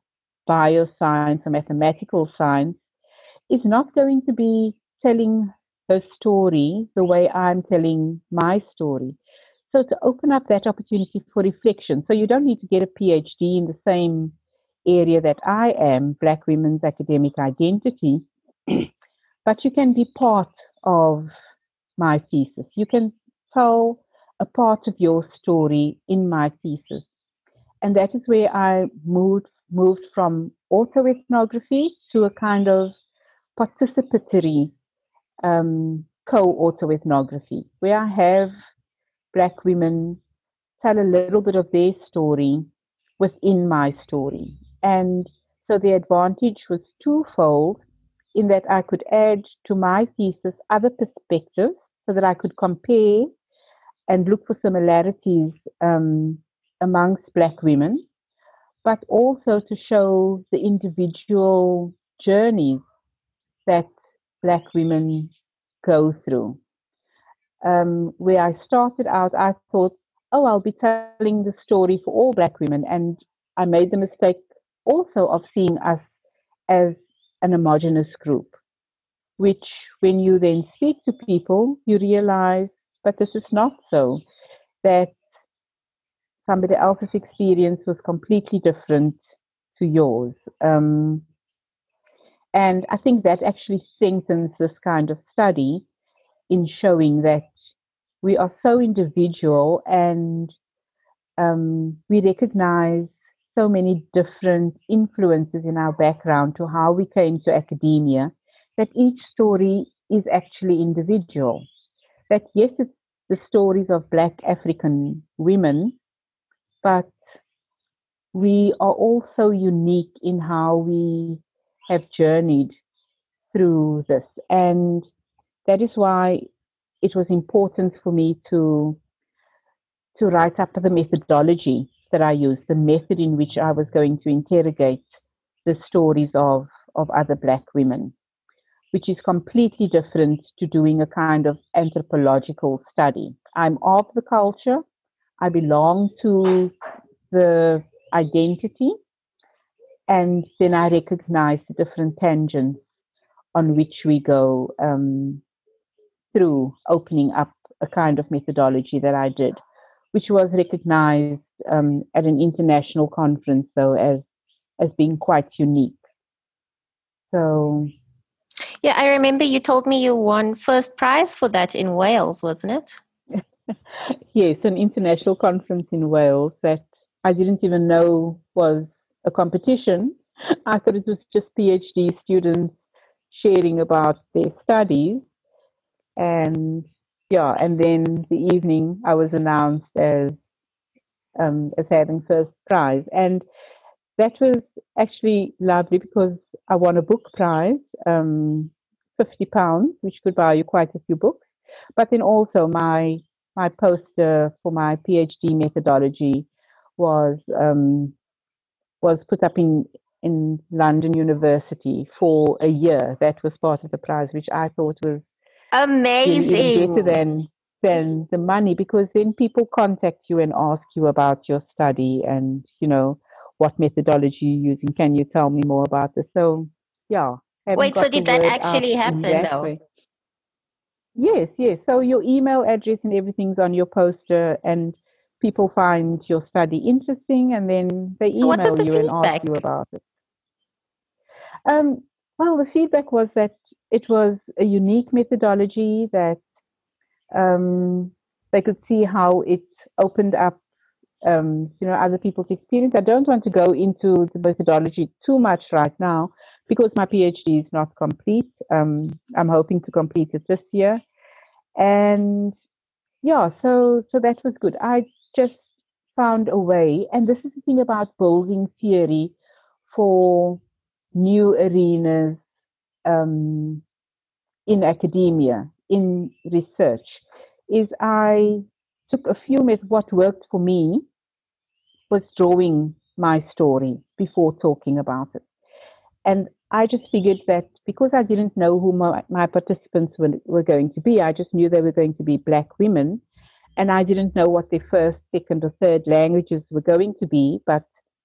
bioscience or mathematical science is not going to be telling her story the way I'm telling my story. So to open up that opportunity for reflection. So you don't need to get a PhD in the same area that I am, Black women's academic identity, but you can be part of my thesis. You can tell a part of your story in my thesis. And that is where I moved moved from autoethnography to a kind of participatory um, co-autoethnography, where I have Black women tell a little bit of their story within my story. And so the advantage was twofold in that I could add to my thesis other perspectives so that I could compare and look for similarities um, amongst Black women, but also to show the individual journeys that Black women go through. Um, where I started out, I thought, oh, I'll be telling the story for all Black women. And I made the mistake also of seeing us as an homogenous group, which when you then speak to people, you realize, but this is not so, that somebody else's experience was completely different to yours. Um, and I think that actually strengthens this kind of study in showing that we are so individual and um, we recognize so many different influences in our background to how we came to academia, that each story is actually individual. That yes, it's the stories of Black African women, but we are also unique in how we have journeyed through this. And that is why it was important for me to to write up the methodology that I used, the method in which I was going to interrogate the stories of, of other Black women, which is completely different to doing a kind of anthropological study. I'm of the culture, I belong to the identity, and then I recognize the different tangents on which we go um, through opening up a kind of methodology that I did, which was recognized um, at an international conference, though, as as being quite unique. So,
yeah, I remember you told me you won first prize for that in Wales, wasn't it?
Yes, an international conference in Wales that I didn't even know was a competition. I thought it was just PhD students sharing about their studies. And yeah, and then the evening I was announced as um, as having first prize. And that was actually lovely because I won a book prize, um, fifty pounds, which could buy you quite a few books. But then also my my poster for my PhD methodology was um, was put up in in London University for a year. That was part of the prize, which I thought was really even better
amazing.
than than the money, because then people contact you and ask you about your study and, you know, what methodology you're using. Can you tell me more about this? So yeah, having
Wait, so
got the
did that
word out
actually
in
happen
that
though?
way. Yes, yes. So your email address and everything's on your poster, and people find your study interesting, and then they
So what was
email
the
you and ask you
feedback?
about it. Um, well, the feedback was that it was a unique methodology, that um, they could see how it opened up, um, you know, other people's experience. I don't want to go into the methodology too much right now because my PhD is not complete. Um, I'm hoping to complete it this year, and yeah, so so that was good. I just found a way, and this is the thing about building theory for new arenas um, in academia, in research, is I took a few methods. What worked for me was drawing my story before talking about it. And I just figured that because I didn't know who my, my participants were, were going to be, I just knew they were going to be Black women. And I didn't know what their first, second, or third languages were going to be, but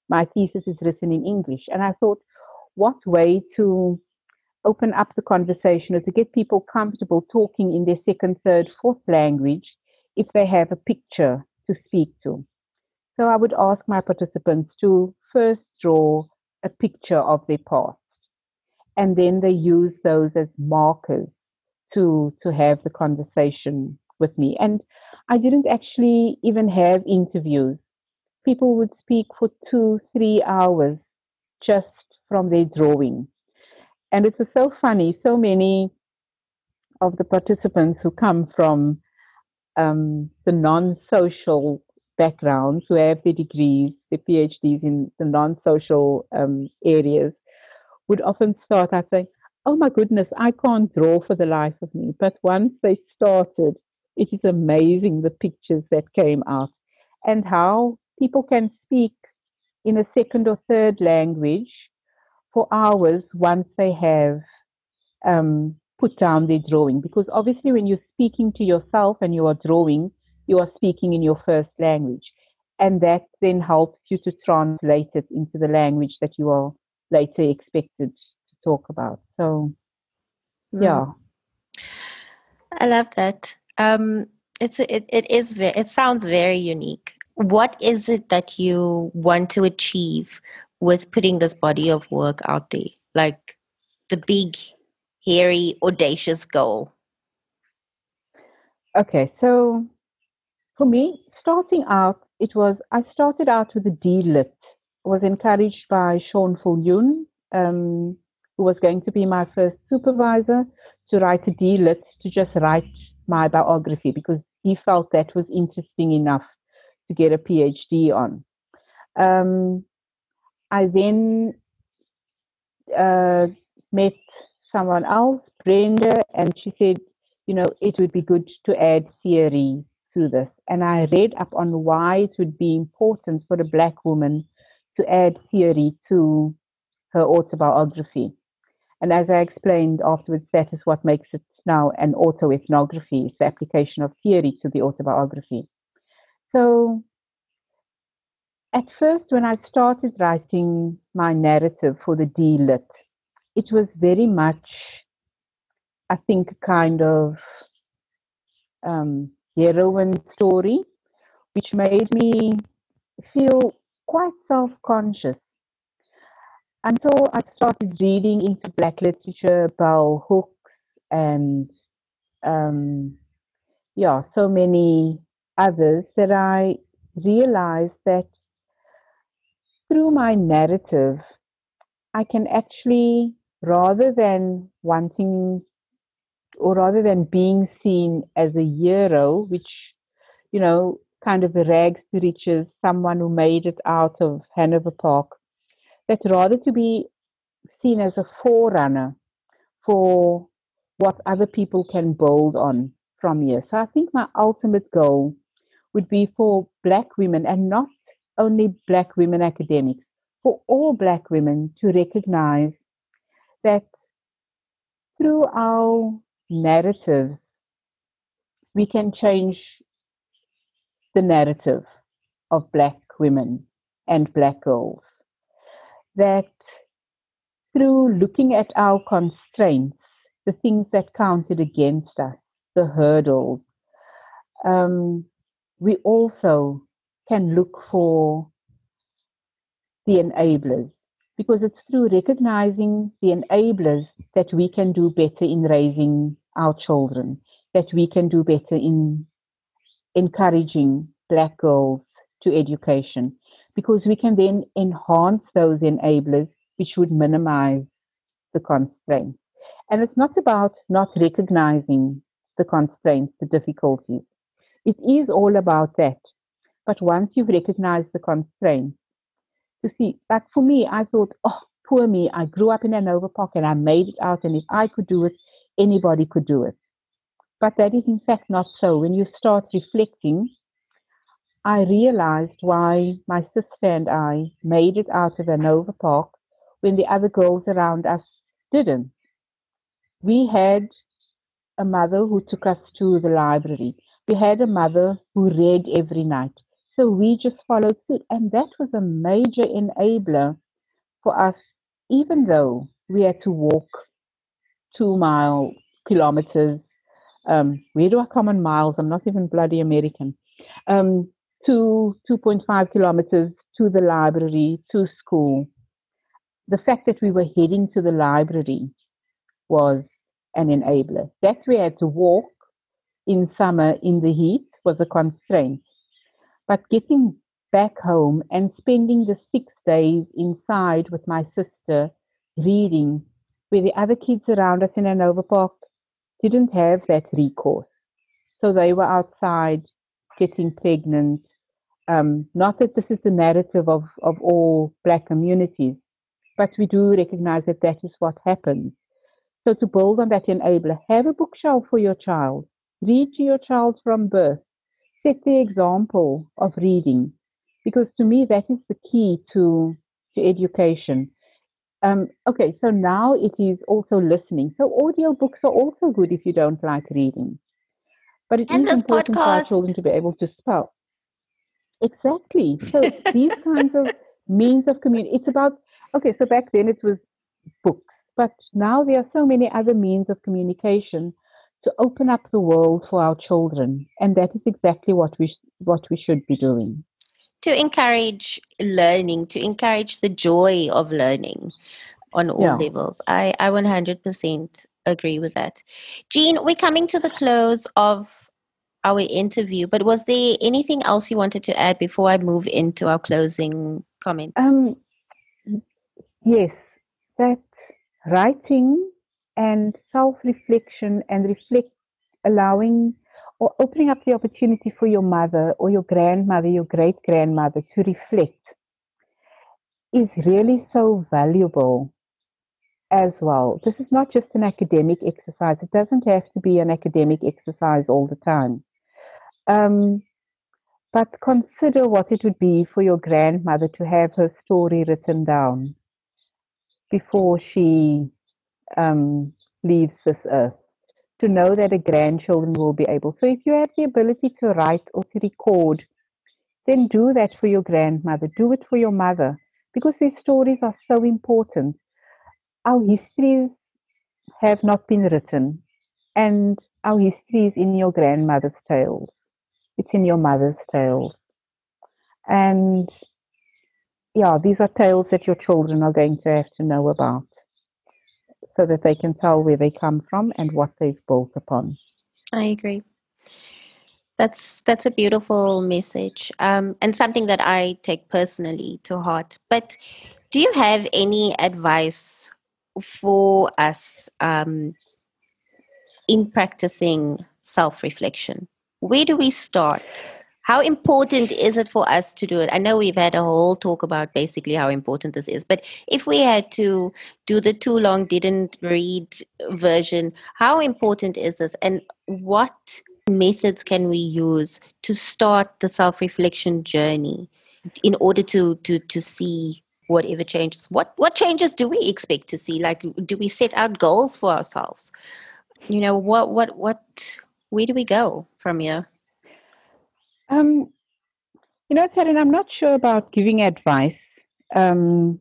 my thesis is written in English. And I thought, what way to open up the conversation or to get people comfortable talking in their second, third, fourth language if they have a picture to speak to. So I would ask my participants to first draw a picture of their past, and then they use those as markers to, to have the conversation with me. And I didn't actually even have interviews. People would speak for two, three hours just from their drawing. And it was so funny. So many of the participants who come from um, the non-social backgrounds, who have their degrees, their PhDs in the non-social um, areas, would often start out saying, oh my goodness, I can't draw for the life of me. But once they started, it is amazing the pictures that came out and how people can speak in a second or third language for hours once they have um, put down their drawing. Because obviously when you're speaking to yourself and you are drawing, you are speaking in your first language. And that then helps you to translate it into the language that you are later expected to talk about. So, yeah.
Mm. I love that. Um, it's it it is ve- it sounds very unique. What is it that you want to achieve with putting this body of work out there? Like the big, hairy, audacious goal.
Okay, so for me, starting out, it was, I started out with a D-Lit. I was encouraged by Sean Fulyoun, um, who was going to be my first supervisor, to write a D-Lit, to just write my biography, because he felt that was interesting enough to get a PhD on. Um, I then uh, met someone else, Brenda, and she said, you know, it would be good to add theory to this. And I read up on why it would be important for a Black woman to add theory to her autobiography. And as I explained afterwards, that is what makes it now an autoethnography. It's the application of theory to the autobiography. So at first, when I started writing my narrative for the D-Lit, it was very much, I think, kind of um, heroine story, which made me feel quite self-conscious until I started reading into Black literature, Bell Hooks, and um, yeah, so many others, that I realized that through my narrative, I can actually, rather than wanting, or rather than being seen as a hero, which, you know, kind of the rags to riches, someone who made it out of Hanover Park, that rather to be seen as a forerunner for what other people can build on from here. So I think my ultimate goal would be for Black women, and not only Black women academics, for all Black women to recognize that through our narratives, we can change the narrative of Black women and Black girls. That through looking at our constraints, the things that counted against us, the hurdles, um, we also can look for the enablers, because it's through recognizing the enablers that we can do better in raising our children, that we can do better in encouraging Black girls to education, because we can then enhance those enablers, which would minimize the constraints. And it's not about not recognizing the constraints, the difficulties. It is all about that. But once you've recognized the constraints, to see, like for me, I thought, oh, poor me, I grew up in Hanover Park and I made it out, and if I could do it, anybody could do it. But that is in fact not so. When you start reflecting, I realized why my sister and I made it out of Hanover Park when the other girls around us didn't. We had a mother who took us to the library. We had a mother who read every night. So we just followed suit. And that was a major enabler for us, even though we had to walk two mile kilometers. Um, where do I come on miles? I'm not even bloody American. Um, two, two point five kilometers to the library, to school. The fact that we were heading to the library was an enabler. That we had to walk in summer in the heat was a constraint. But getting back home and spending the six days inside with my sister reading, where the other kids around us in Hanover Park didn't have that recourse. So they were outside getting pregnant. Um, not that this is the narrative of, of all Black communities, but we do recognize that that is what happens. So to build on that enabler, have a bookshelf for your child. Read to your child from birth. Set the example of reading, because to me that is the key to, to education. Um, okay, so now it is also listening. So audio books are also good if you don't like reading. But it
And
is
this
important for our
podcast.
children to be able to spell. Exactly. So these kinds of means of communication, it's about, okay, so back then it was books, but now there are so many other means of communication to open up the world for our children. And that is exactly what we, what we should be doing.
To encourage learning, to encourage the joy of learning on all
Yeah.
levels. I, I one hundred percent agree with that. Jean, we're coming to the close of our interview, but was there anything else you wanted to add before I move into our closing comments?
Um, yes, that writing and self-reflection and reflect, allowing or opening up the opportunity for your mother or your grandmother, your great-grandmother to reflect is really so valuable as well. This is not just an academic exercise. It doesn't have to be an academic exercise all the time. Um, but consider what it would be for your grandmother to have her story written down before she um, leaves this earth, to know that her grandchildren will be able. So if you have the ability to write or to record, then do that for your grandmother. Do it for your mother, because these stories are so important. Our histories have not been written, and our history is in your grandmother's tales. It's in your mother's tales. And yeah, these are tales that your children are going to have to know about, so that they can tell where they come from and what they've built upon.
I agree. That's that's a beautiful message, um, and something that I take personally to heart. But do you have any advice for us um, in practicing self-reflection? Where do we start? How important is it for us to do it? I know we've had a whole talk about basically how important this is, but if we had to do the too long didn't read version, how important is this? And what methods can we use to start the self-reflection journey in order to to to see whatever changes? What what changes do we expect to see? Like, do we set out goals for ourselves? You know, what what what where do we go from here?
Um, you know, Taryn, I'm not sure about giving advice um,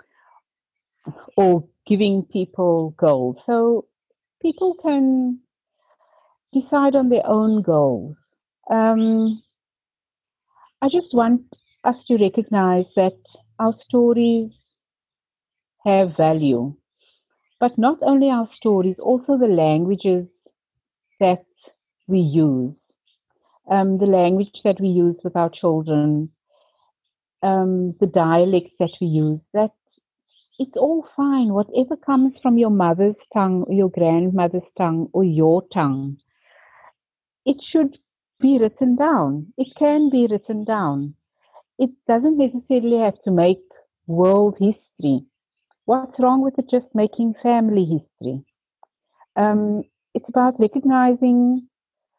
or giving people goals. So people can decide on their own goals. Um, I just want us to recognize that our stories have value, but not only our stories, also the languages that we use, um, the language that we use with our children, um, the dialects that we use, that it's all fine. Whatever comes from your mother's tongue, or your grandmother's tongue, or your tongue, it should be written down. It can be written down. It doesn't necessarily have to make world history. What's wrong with it just making family history? Um, it's about recognizing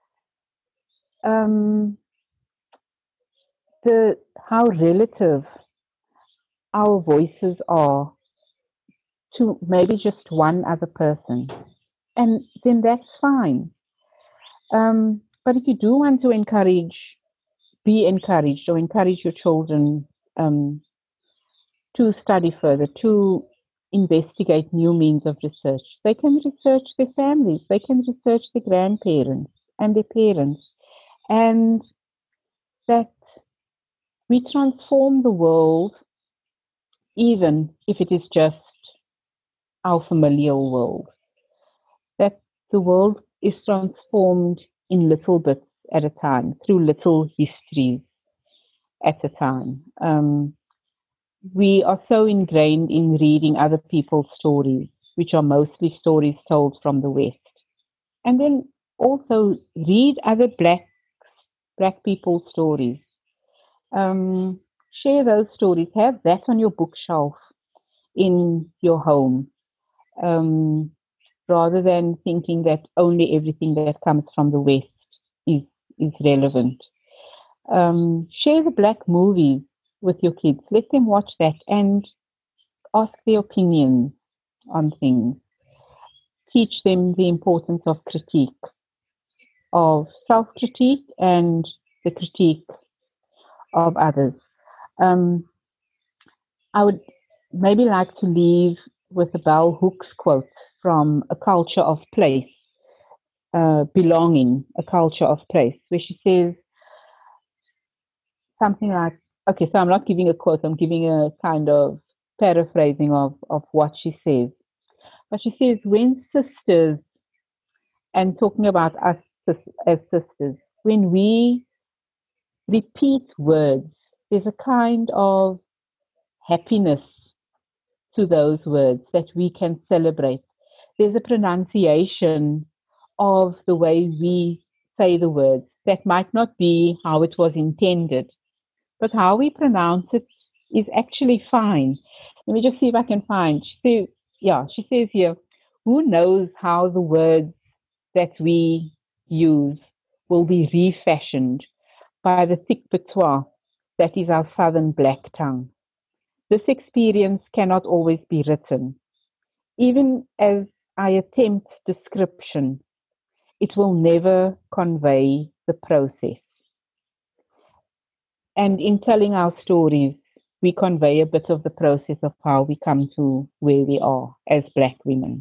um, the how relative our voices are to maybe just one other person, and then that's fine. Um, but if you do want to encourage be encouraged or encourage your children um, to study further, to investigate new means of research. They can research their families, they can research their grandparents and their parents, and that we transform the world even if it is just our familial world. That the world is transformed in little bits at a time, through little histories at a time. Um, we are so ingrained in reading other people's stories, which are mostly stories told from the West. And then also read other black, black people's stories. Um, share those stories. Have that on your bookshelf in your home, um, rather than thinking that only everything that comes from the West is, is relevant. Um, share the black movies with your kids. Let them watch that and ask their opinions on things. Teach them the importance of critique, of self-critique and the critique of others. Um, I would maybe like to leave with a Bell Hooks quote from A Culture of Place, uh, Belonging, A Culture of Place, where she says something like, okay, so I'm not giving a quote, I'm giving a kind of paraphrasing of, of what she says. But she says, when sisters, and talking about us as sisters, when we repeat words, there's a kind of happiness to those words that we can celebrate. There's a pronunciation of the way we say the words that might not be how it was intended, but how we pronounce it is actually fine. Let me just see if I can find. She says, yeah, she says here, who knows how the words that we use will be refashioned by the thick patois that is our southern black tongue. This experience cannot always be written. Even as I attempt description, it will never convey the process. And in telling our stories, we convey a bit of the process of how we come to where we are as black women.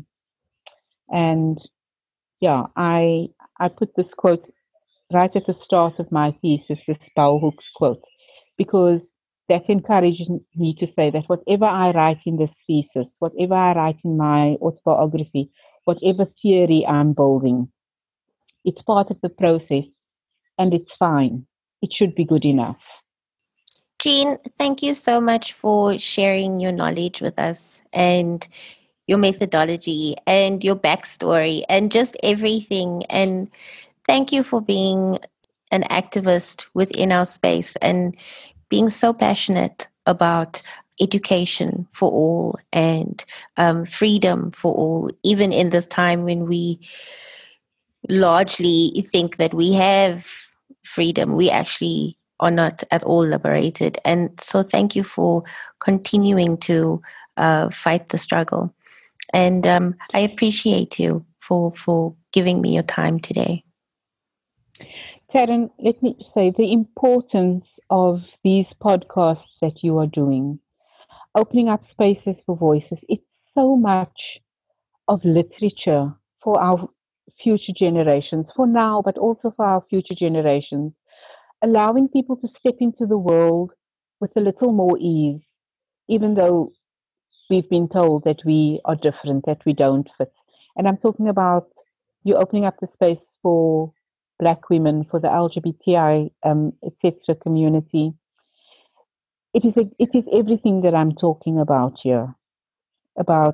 And yeah, I I put this quote right at the start of my thesis, this Bell Hooks quote, because that encouraged me to say that whatever I write in this thesis, whatever I write in my autobiography, whatever theory I'm building, it's part of the process and it's fine. It should be good enough.
Jean, thank you so much for sharing your knowledge with us and your methodology and your backstory and just everything. And thank you for being an activist within our space and being so passionate about education for all and um, freedom for all, even in this time when we largely think that we have freedom. We actually are not at all liberated. And so thank you for continuing to uh, fight the struggle. And um, I appreciate you for, for giving me your time today.
Taryn, let me say the importance of these podcasts that you are doing, opening up spaces for voices. It's so much of literature for our future generations, for now, but also for our future generations, allowing people to step into the world with a little more ease, even though we've been told that we are different, that we don't fit. And I'm talking about you opening up the space for Black women, for the L G B T I, um, et cetera community. It is, a, it is everything that I'm talking about here, about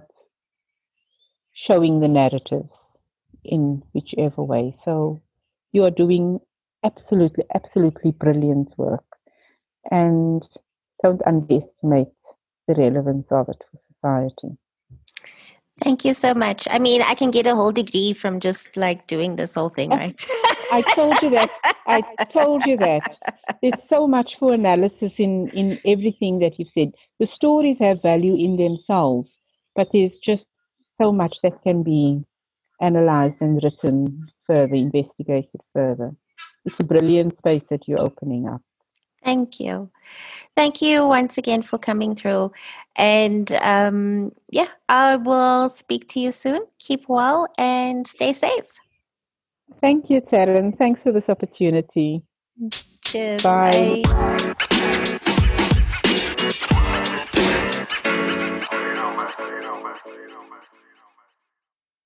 showing the narrative in whichever way. So you are doing absolutely, absolutely brilliant work. And don't underestimate the relevance of it for society.
Thank you so much. I mean, I can get a whole degree from just like doing this whole thing, right?
I told you that. I told you that. There's so much for analysis in, in everything that you've said. The stories have value in themselves, but there's just so much that can be analyzed and written further, investigated further. It's a brilliant space that you're opening up.
Thank you. Thank you once again for coming through. And um, yeah, I will speak to you soon. Keep well and stay safe.
Thank you, Taryn. Thanks for this opportunity.
Cheers.
Bye.
Bye.